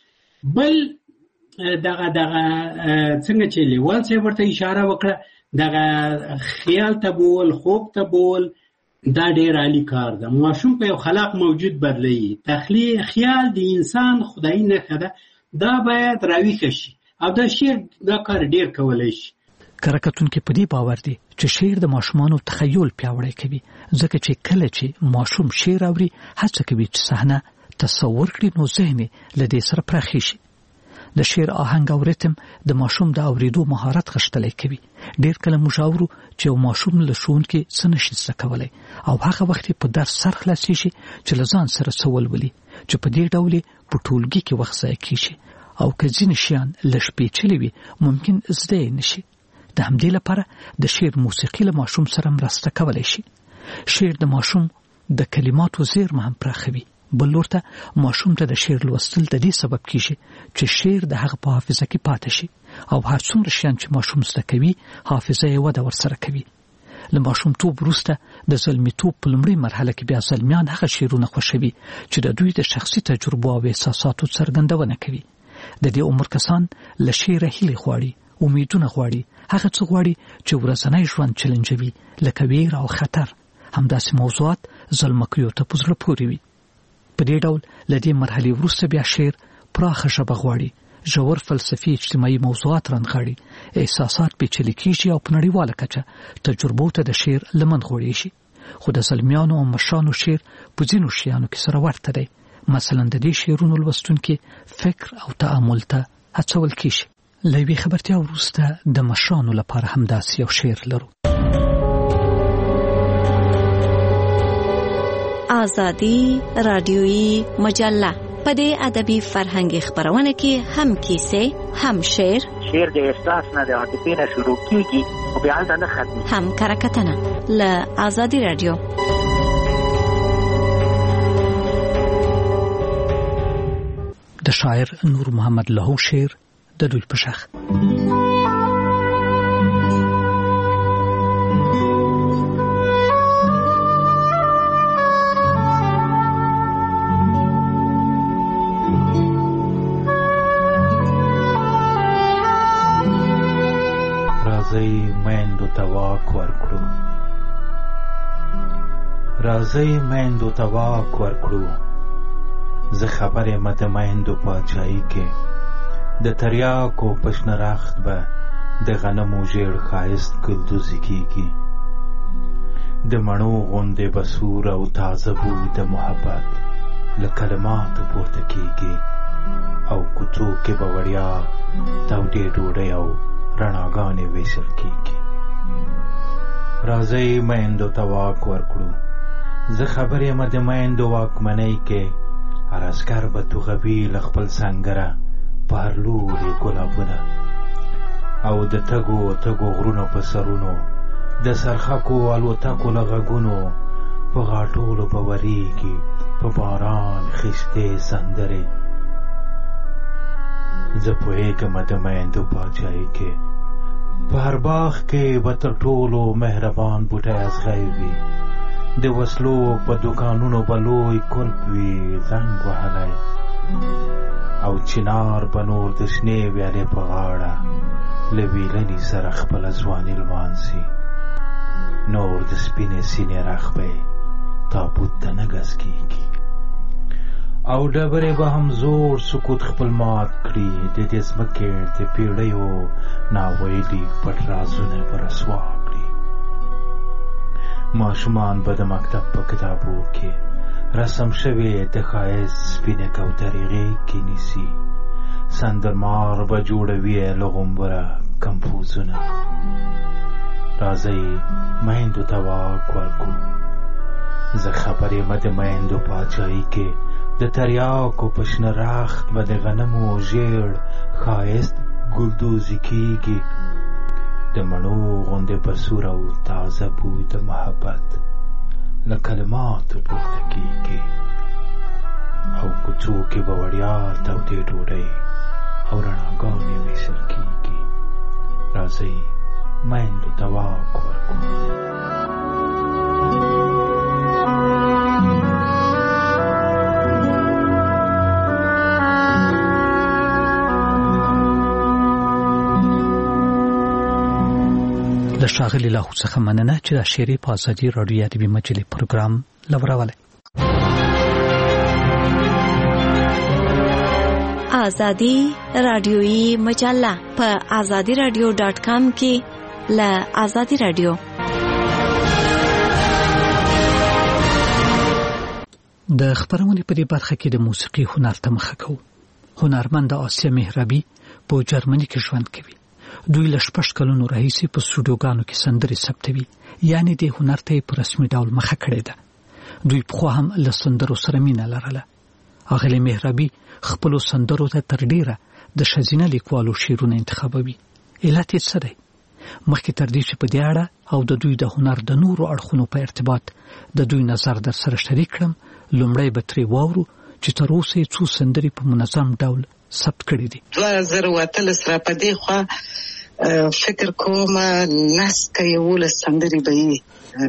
Speaker 21: بل دغه څنګه چې لیوال صاحب ورته اشاره وکړه دغه خیال ته بول خوب ته بول دا ډېر عالی کار ده. ماشوم په یو خلاق موجود بدلوي. تخلیق خیال د انسان خدایي نښه ده. دا باید راویښه شي او دا شعر دا کار ډېر کولی شي.
Speaker 1: کرکټونکو په دې باور دي چې شعر د ماشومانو تخیل پیاوړی کوي ځکه چې کله چې ماشوم شعر اوري هڅه کوي چې صحنه تصور کړي نو ذهن له دې سره پراخي شي. د شعر آهنګ او ریتم د ماشوم د اوریدو مهارت غښتلی کوي. ډېر کله موږ اورو چې یو ماشوم له ښوونکي څه نشي زده کولی او هغه وخت په درس سر خلاصي شي چې له ځان سره څه ولولي چې په دې ډول په ټولګي کې وخت ضایع کیږي او که ځینې شیان لږ پیچلي وي ممکن زده یې نشي. د همدې لپاره د شعر موسیقي له ماشوم سره مرسته کولی شي. شعر د ماشوم د کلماتو زیرمه هم پراخوي. بل لور ته ماشوم ته د شعر لوستل د دې سبب کیږي چې شعر د هغه په حافظه کې پاتې شي او هر څومره شیان چې ماشوم زده کوي حافظه یې وده ورسره کوي. له ماشومتوب وروسته د زلمیتوب په لومړۍ مرحله کې بیا زلمیان هغه شعرونه خوښوي چې د دوی د شخصي تجربو او احساساتو څرګندونه کوي. د دې عمر کسان له شعره هیلې غواړي امیدونه غواړي هغه څه غواړي چې ورځنی ژوند چیلنجوي لکه ویر او خطر. همداسې موضوعات زلمکیو ته په زړه پورې وي. په دې ډول له دې مرحلې وروسته بیا شعر پراخه ژبه غواړي ژور فلسفي اجتماعي موضوعات رانغاړي احساسات پیچلي کیږي او په نړیواله کچه تجربو ته د شعر لمن غوړي شي. خو د زلمیانو او مشرانو شعر په ځینو شیانو کې سره ورته دی. مثلا د دې شعرونو لوستونکي فکر او تأمل ته هڅول کیږي. له یوې خبرتیا وروسته د مشرانو لپاره هم داسې یو شعر لرو.
Speaker 3: آزادی رادیویی مجله په دې ادبي فرهنګي خبرونه کې هم کیسې هم شعر
Speaker 22: د احساس نه د عاطفې نه شروع کیږي او بیا د نه ختمي
Speaker 3: هم کرکټنه له آزادی رادیو.
Speaker 1: د شاعر نور محمد لهو شعر د دوی په شخ.
Speaker 18: راځئ میندو ته واک ورکړو، راځئ میندو ته واک ورکړو. زه خبر یم د میندو پاچاهۍ کې د د تریاکو پشنه رخت به د غنمو ژیړ ښایست ګلدوزي کیږي. د مڼو غوندې به سور او تازه بوی د محبت له کلماتو پورته کیږي او کوڅو کې به وړیا تودې ډوډۍ او رڼاګانې ویشل کیږي. راځئ میندو ته واک ورکړو. زه خبر یم د میندو واکمنۍ کې هر عسکر به توغوي له خپل سنګره په هر لوري ګلابونه او د تګو تګو غرونو په سرونو د سرخکو الوتکو له غږونو په غاټولو به ورېږي په باران خیستې سندرې. زه پوهېږم د میندو پاچاهۍ کې په هر باغ کې به تر ټولو مهربان بوټی ازغی وي. د وسلو په دوکانونو به لوی کلب وي زنګ وهلی او چنار به نور د شنې ویالې په غاړه له ویلنې سره خپله ځواني لمانځي. نور د سپینې سینې رخ به تابوت ته نه ګز کېږي او ډبرې به هم زوړ سکوت خپل مات کړي. د دې ځمکې د پیړیو ناویلي پټ رازونه به رسوا کړي. ماشومان به د مکتب په کتابو کې رسم شوې د ښایست سپینې کوترې غېږ کې نیسي. سندرمار به جوړوي له غومبره کمپوزونه. راځئ میندو ته واک ورکړو. زه خبر یم د میندو پاچاهۍ کې د تریاکو په شنه رخت به د غنمو ژیړ ښایست ګلدوزي کیږي. د مڼو غوندې به سور او تازه بوی د محبت له کلماتو پورته کیږي او کوڅو کې به وړیا تودې ډوډۍ او رڼاګانې ویشل کیږي. راځئ میندو ته واک ورکړو.
Speaker 1: د ښاغلي لاهو څخه مننه چې د شعري په ازادي راډیو ادبي مجلې پروګرام لورولی.
Speaker 3: ازادي راډیويي مجله په azadiradio.com کې له ازادي راډیو.
Speaker 1: د خبرونې په دې برخه کې د موسیقي هنر ته مخه کوو. هنرمند آسیا مهربي په جرمني کې ژوند کوي. دوی له 6 کلونو راهیسې په سټوډیوګانو کې سندرې ثبتوي، یعنی د هنر ته په رسمي ډول مخه کړې ده. دوی پخوا هم له سندرو سره مینه لرله. اغلې مهربي خپل سندرو ته تر ډیره د ښځینه لیکوالو شعرونه انتخابوي. علت یې څه دی؟ مخکې تر دې چې په دې اړه او د دوی د هنر د نورو اړخونو په ارتباط د دوی نظر در سره شریک کړم، لومړی به ترې واورو چې تر اوسه یې څو سندرې په منظم ډول ثبت کړي دي.
Speaker 19: 2013 را په دې خوا فکر کوم 11 سندرې به یې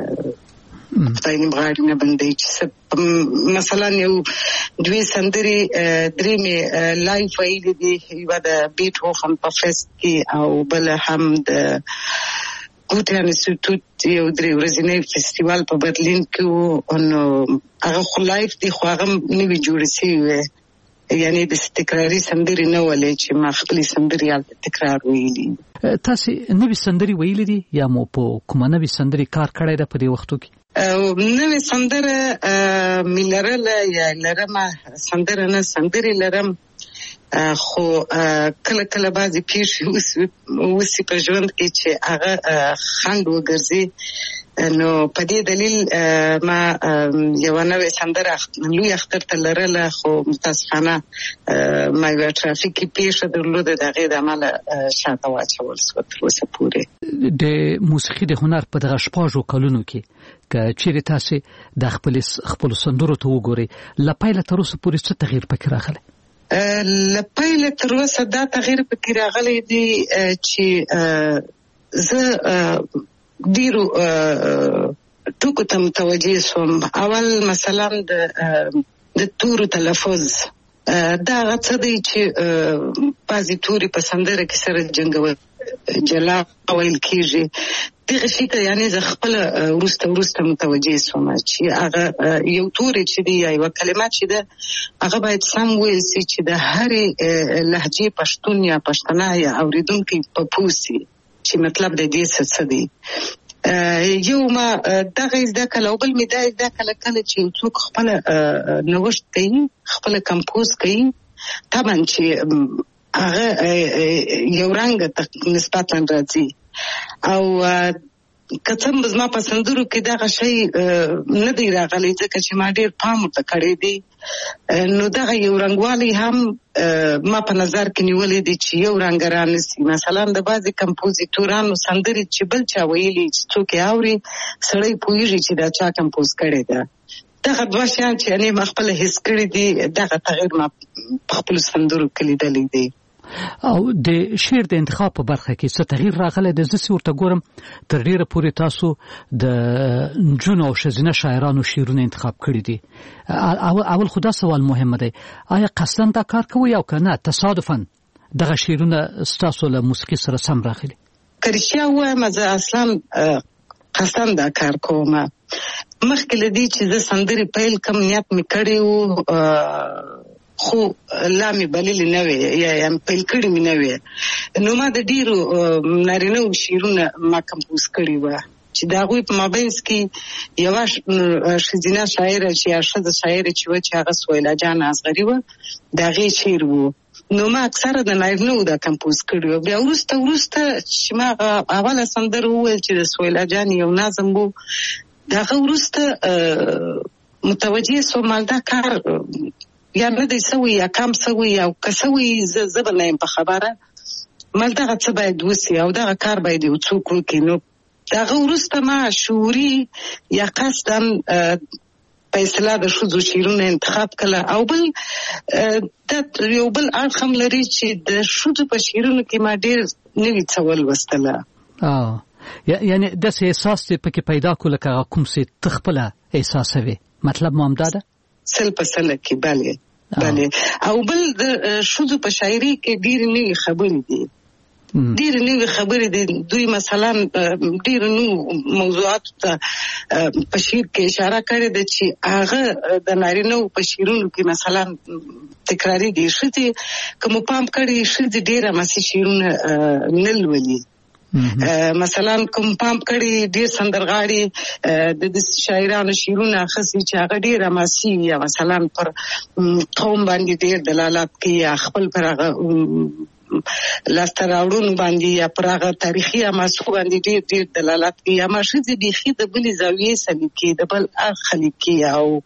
Speaker 19: خدای نمغاړي نه بندي چې مثلا یو دوی سندرې درې مې لایف ویلې دي. یو د بیټهوفن په فست کې او بل هم د ګوته انستیتوت یو درې ورځې فستیوال په برلین کې نو هغه خو لایف دی خو هغه نوی جوړ شوی یعنی د تکراری سندرې نه ولې چې ما خپل سندرې حالت تکرار ویلي.
Speaker 1: تاسو نوی سندرې ویلي دي یا مو په کومه نوی سندرې کار کړی ده په دې وختو کې؟
Speaker 19: نوی سندره ملرل یا لرم سندره نه سندرې لرم خو کله کله بعضی پیښې وسی په ژوند کې چې هغه خنډ وګرځي. نو په دې دلیل ما یو نوې سندره لوی اختر ته لرله خو متاسفانه ما یو ټرافیکي پیښه درلوده د هغې د امله شاته واچول شوه تر اوسه پورې.
Speaker 1: د موسیقي د هنر په دغه 6 کلونو کې که چیرې تاسې د خپلو سندرو ته وګورئ له پیله تر اوسه پورې څه تغییر پکې راغلی؟
Speaker 19: له پیله تر اوسه دا تغییر پکې راغلی دی چې زه ډیرو ټکو ته متوجه شوم. اول مثلا د تورو تلفظ دا څه دی چې بعضې توري په سندره کې سره جنګول جلا ویل کیږي دغه شي ته یعنی ز خپل ورسته متوجه سوم چې هغه یو توري چې دی یو کلمات چې ده هغه باید سم ویل سي چې د هرې لهجې پښتون یا پښتنه یا اوریدونکو په پوسی چې مطلب د دې څه دی. یو ما دغه زده کله بل می دا زده کله چې څوک خپل نوښت کوي خپل کمپوز کوي طبعا چې هغه یو رنګ نسبتا راځي او کڅم زما په سندرو کې دا شی نه دی راغلی ځکه چې ما ډیر پام ورته کړی دی نو دا یو رنگوالي هم ما په نظر کې نیولې دي چې یو رنگ رانسي مثلا د بعضي کمپوزیټورانو سندري چې بل چا ویلي چې څوک اوري سړی پوهیږي چې دا چا کمپوز کړی دی. دا دوه شیان چې نه خپل حس کړی دي دا تغیر ما خپل سندرو کې لیدلې دي.
Speaker 1: او د شعر د انتخاب په برخه کې څه تغیر راغلی د زسي ورته ګورم تر ډیره پورې تاسو د جنو او شزینه شاعرانو شعرونه انتخاب کړی دي. اول خدا سوال مهم دی آیا قصداً دا کار کوي او کنه تصادفاً دغه شعرونه تاسو له موسیقي سره سم راغلي؟
Speaker 19: کرشیا وایم زه اصلا قصداً دا کار کوم مخکې لدی چې زه سندري پیل کم نیت می کړی وو خو لامي بللی نه وي یا پیل کړی می نه وي نو ما د ډیرو نارینه شعرونه ما کمپوز کړی و چې دا غوی په مابینس کې یو شزینه شاعر چې ارشد شاعر چې هغه سویلا جان اصغری و دا غي شعر وو نو ما اکثره د نارینه دا کمپوز کړی بیا ورسته چې ما اوله سندره وویل چې د سویلا جان یو نظم وو دا ورسته متوجه سومال دا کار یا نه دی سوی یا کم سوی یا کسوی زبنه په خبره مل دغه څه باید وسی او دغه کار باید یو څوک وکړي نو دغه ورسته ما شعوري یا قصداً په اصطلاح د شذو شعرونه انتخاب کړه او بل د یو بل اړخ هم لري چې د شذو په شعرونو کې ما ډیر نوی څه ولوستله
Speaker 1: یعنی د احساس په کې پیدا کول که کوم څه تخپل احساسوي مطلب مو همدا ده
Speaker 19: سل په سل کې بله او بل د شذو په شاعري کې ډیر نوی خبرې دي ډیر نوی خبرې دي دوی مثلا ډیر نو موضوعات ته په شعر کې اشاره کړې ده چې هغه د نارینه په شعرونو کې مثلا تکراری دي شتي کوم پام کړی شتي ډیره ماسي شعرونه نه لولي مثلا کوم پام کړی ډیر سندرغاړي د شاعرانو شعرونه خاصي چې هغه ډیر ماسي یا مثلا پر قوم باندې ډیر دلالت کوي خپل پر هغه لاستراوړون باندې یا پر هغه تاریخي اماسو باندې ډیر دلالت کوي اما شذ بيخي د بل زاویه سلیکي د بل خلیکي او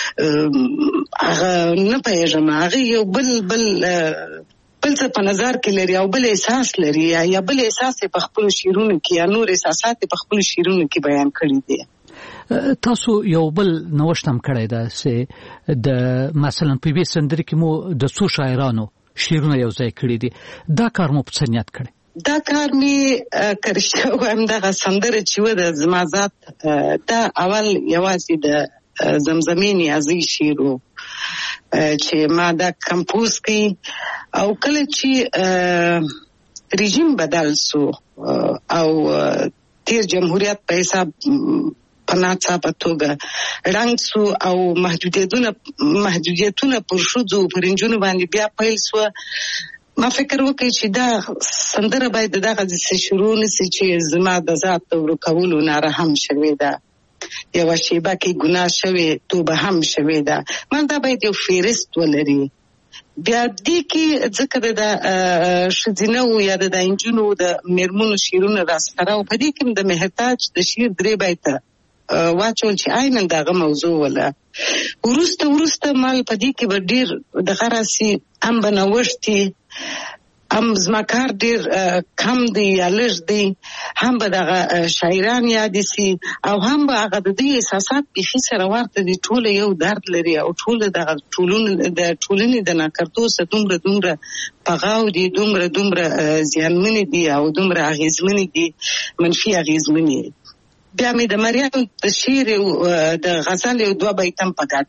Speaker 19: هغه نه پیژنم هغه یو بل څه په نظر کې لري او بل احساس لري یا بل احساس په خپل شعرونو کې یا نور احساسات په خپل شعرونو کې بیان کړی دي.
Speaker 1: تاسو یو بل نوښت هم کړی دا چې د مثلا په وی سندري کې مو د څو شاعرانو شعرونه یو ځای کړی دي دا کار مو په سنیت کړی؟
Speaker 19: دا کار می کړی وایم دا سندره چې و د زمازات دا اول یوازې د زمزمینی ازي شعرو چې ما دا کمپوز کی او کله چې رژیم بدل سو او تیر جمهوریت په حساب پناڅا پتوګه رنګ سو او محدودیتونه پر شذو پرنجونو باندې بیا پیل سو ما فکر وکړ چې دا سندره باید دغه څه شروع نشي چې زما د ذات ورکولو نارهم شوي ده یو شیبه کې ګناه شوي توبه هم شوي ده من دا باید یو فهرست ولري بیا دې کې ځکه د شذینو یا د انجونو د میرمنو شیرونه راسره او په دې کې د محتاج د شیر درې باید واچول چې عیناً دغه موضوع ولا ورسته مال په دې کې ډیر د غراسي هم بنوښتي هم زمکار ډیر کم دی یا لږ دی هم به دغه شاعران یاد سي او هم به هغه د دې احساسات بيخي سره ورته دي ټول یو درد لري او ټول دغه ټولنې د ناکرتو سره دومره پغاو دي دومره زیانمن دي او دومره اغیزمن دي منفي اغیزمن بیا مې د مریم د شعر د غزل یو دوه بیتم په ګډ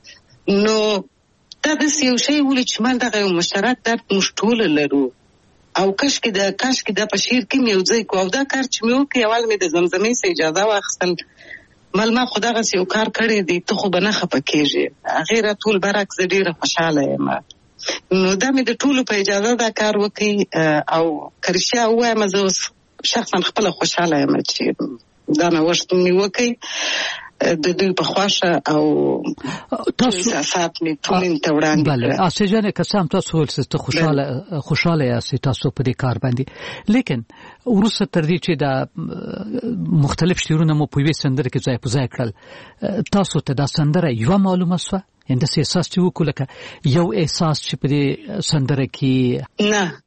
Speaker 19: کړه نو دا د یو شی ولې چې من دغه یو مشترک درد موږ ټول لرو او کاش کې د پشیر کې مې وځي کو او دا کار چې مې وکړ اول مې د زمزمې سه اجازه واخیستل ملما خدای غسی یو کار کړی دی ته خو بنه خپکیږي غیر ټول برعکس ډیره خوشاله یم نو دا مې د ټولو په اجازه دا کار وکړي او کرشیا وایم زه شخصا خپل خوشاله یم چې دا نو ورته مې وکړي د دوی په خواشه او تاسو اساسات می ټولین ته وړاندې
Speaker 1: بله اسجانه قسم تاسو ولسته خوشاله یاست تاسو په دې کار باندې لیکن ورسره تر دې چې دا مختلف شعرونه مو په وې سندره کې ځای په ځای کړل تاسو ته دا سندره یو معلومه سو انده احساس چې وکړه یو احساس چې په دې سندره کې
Speaker 19: نه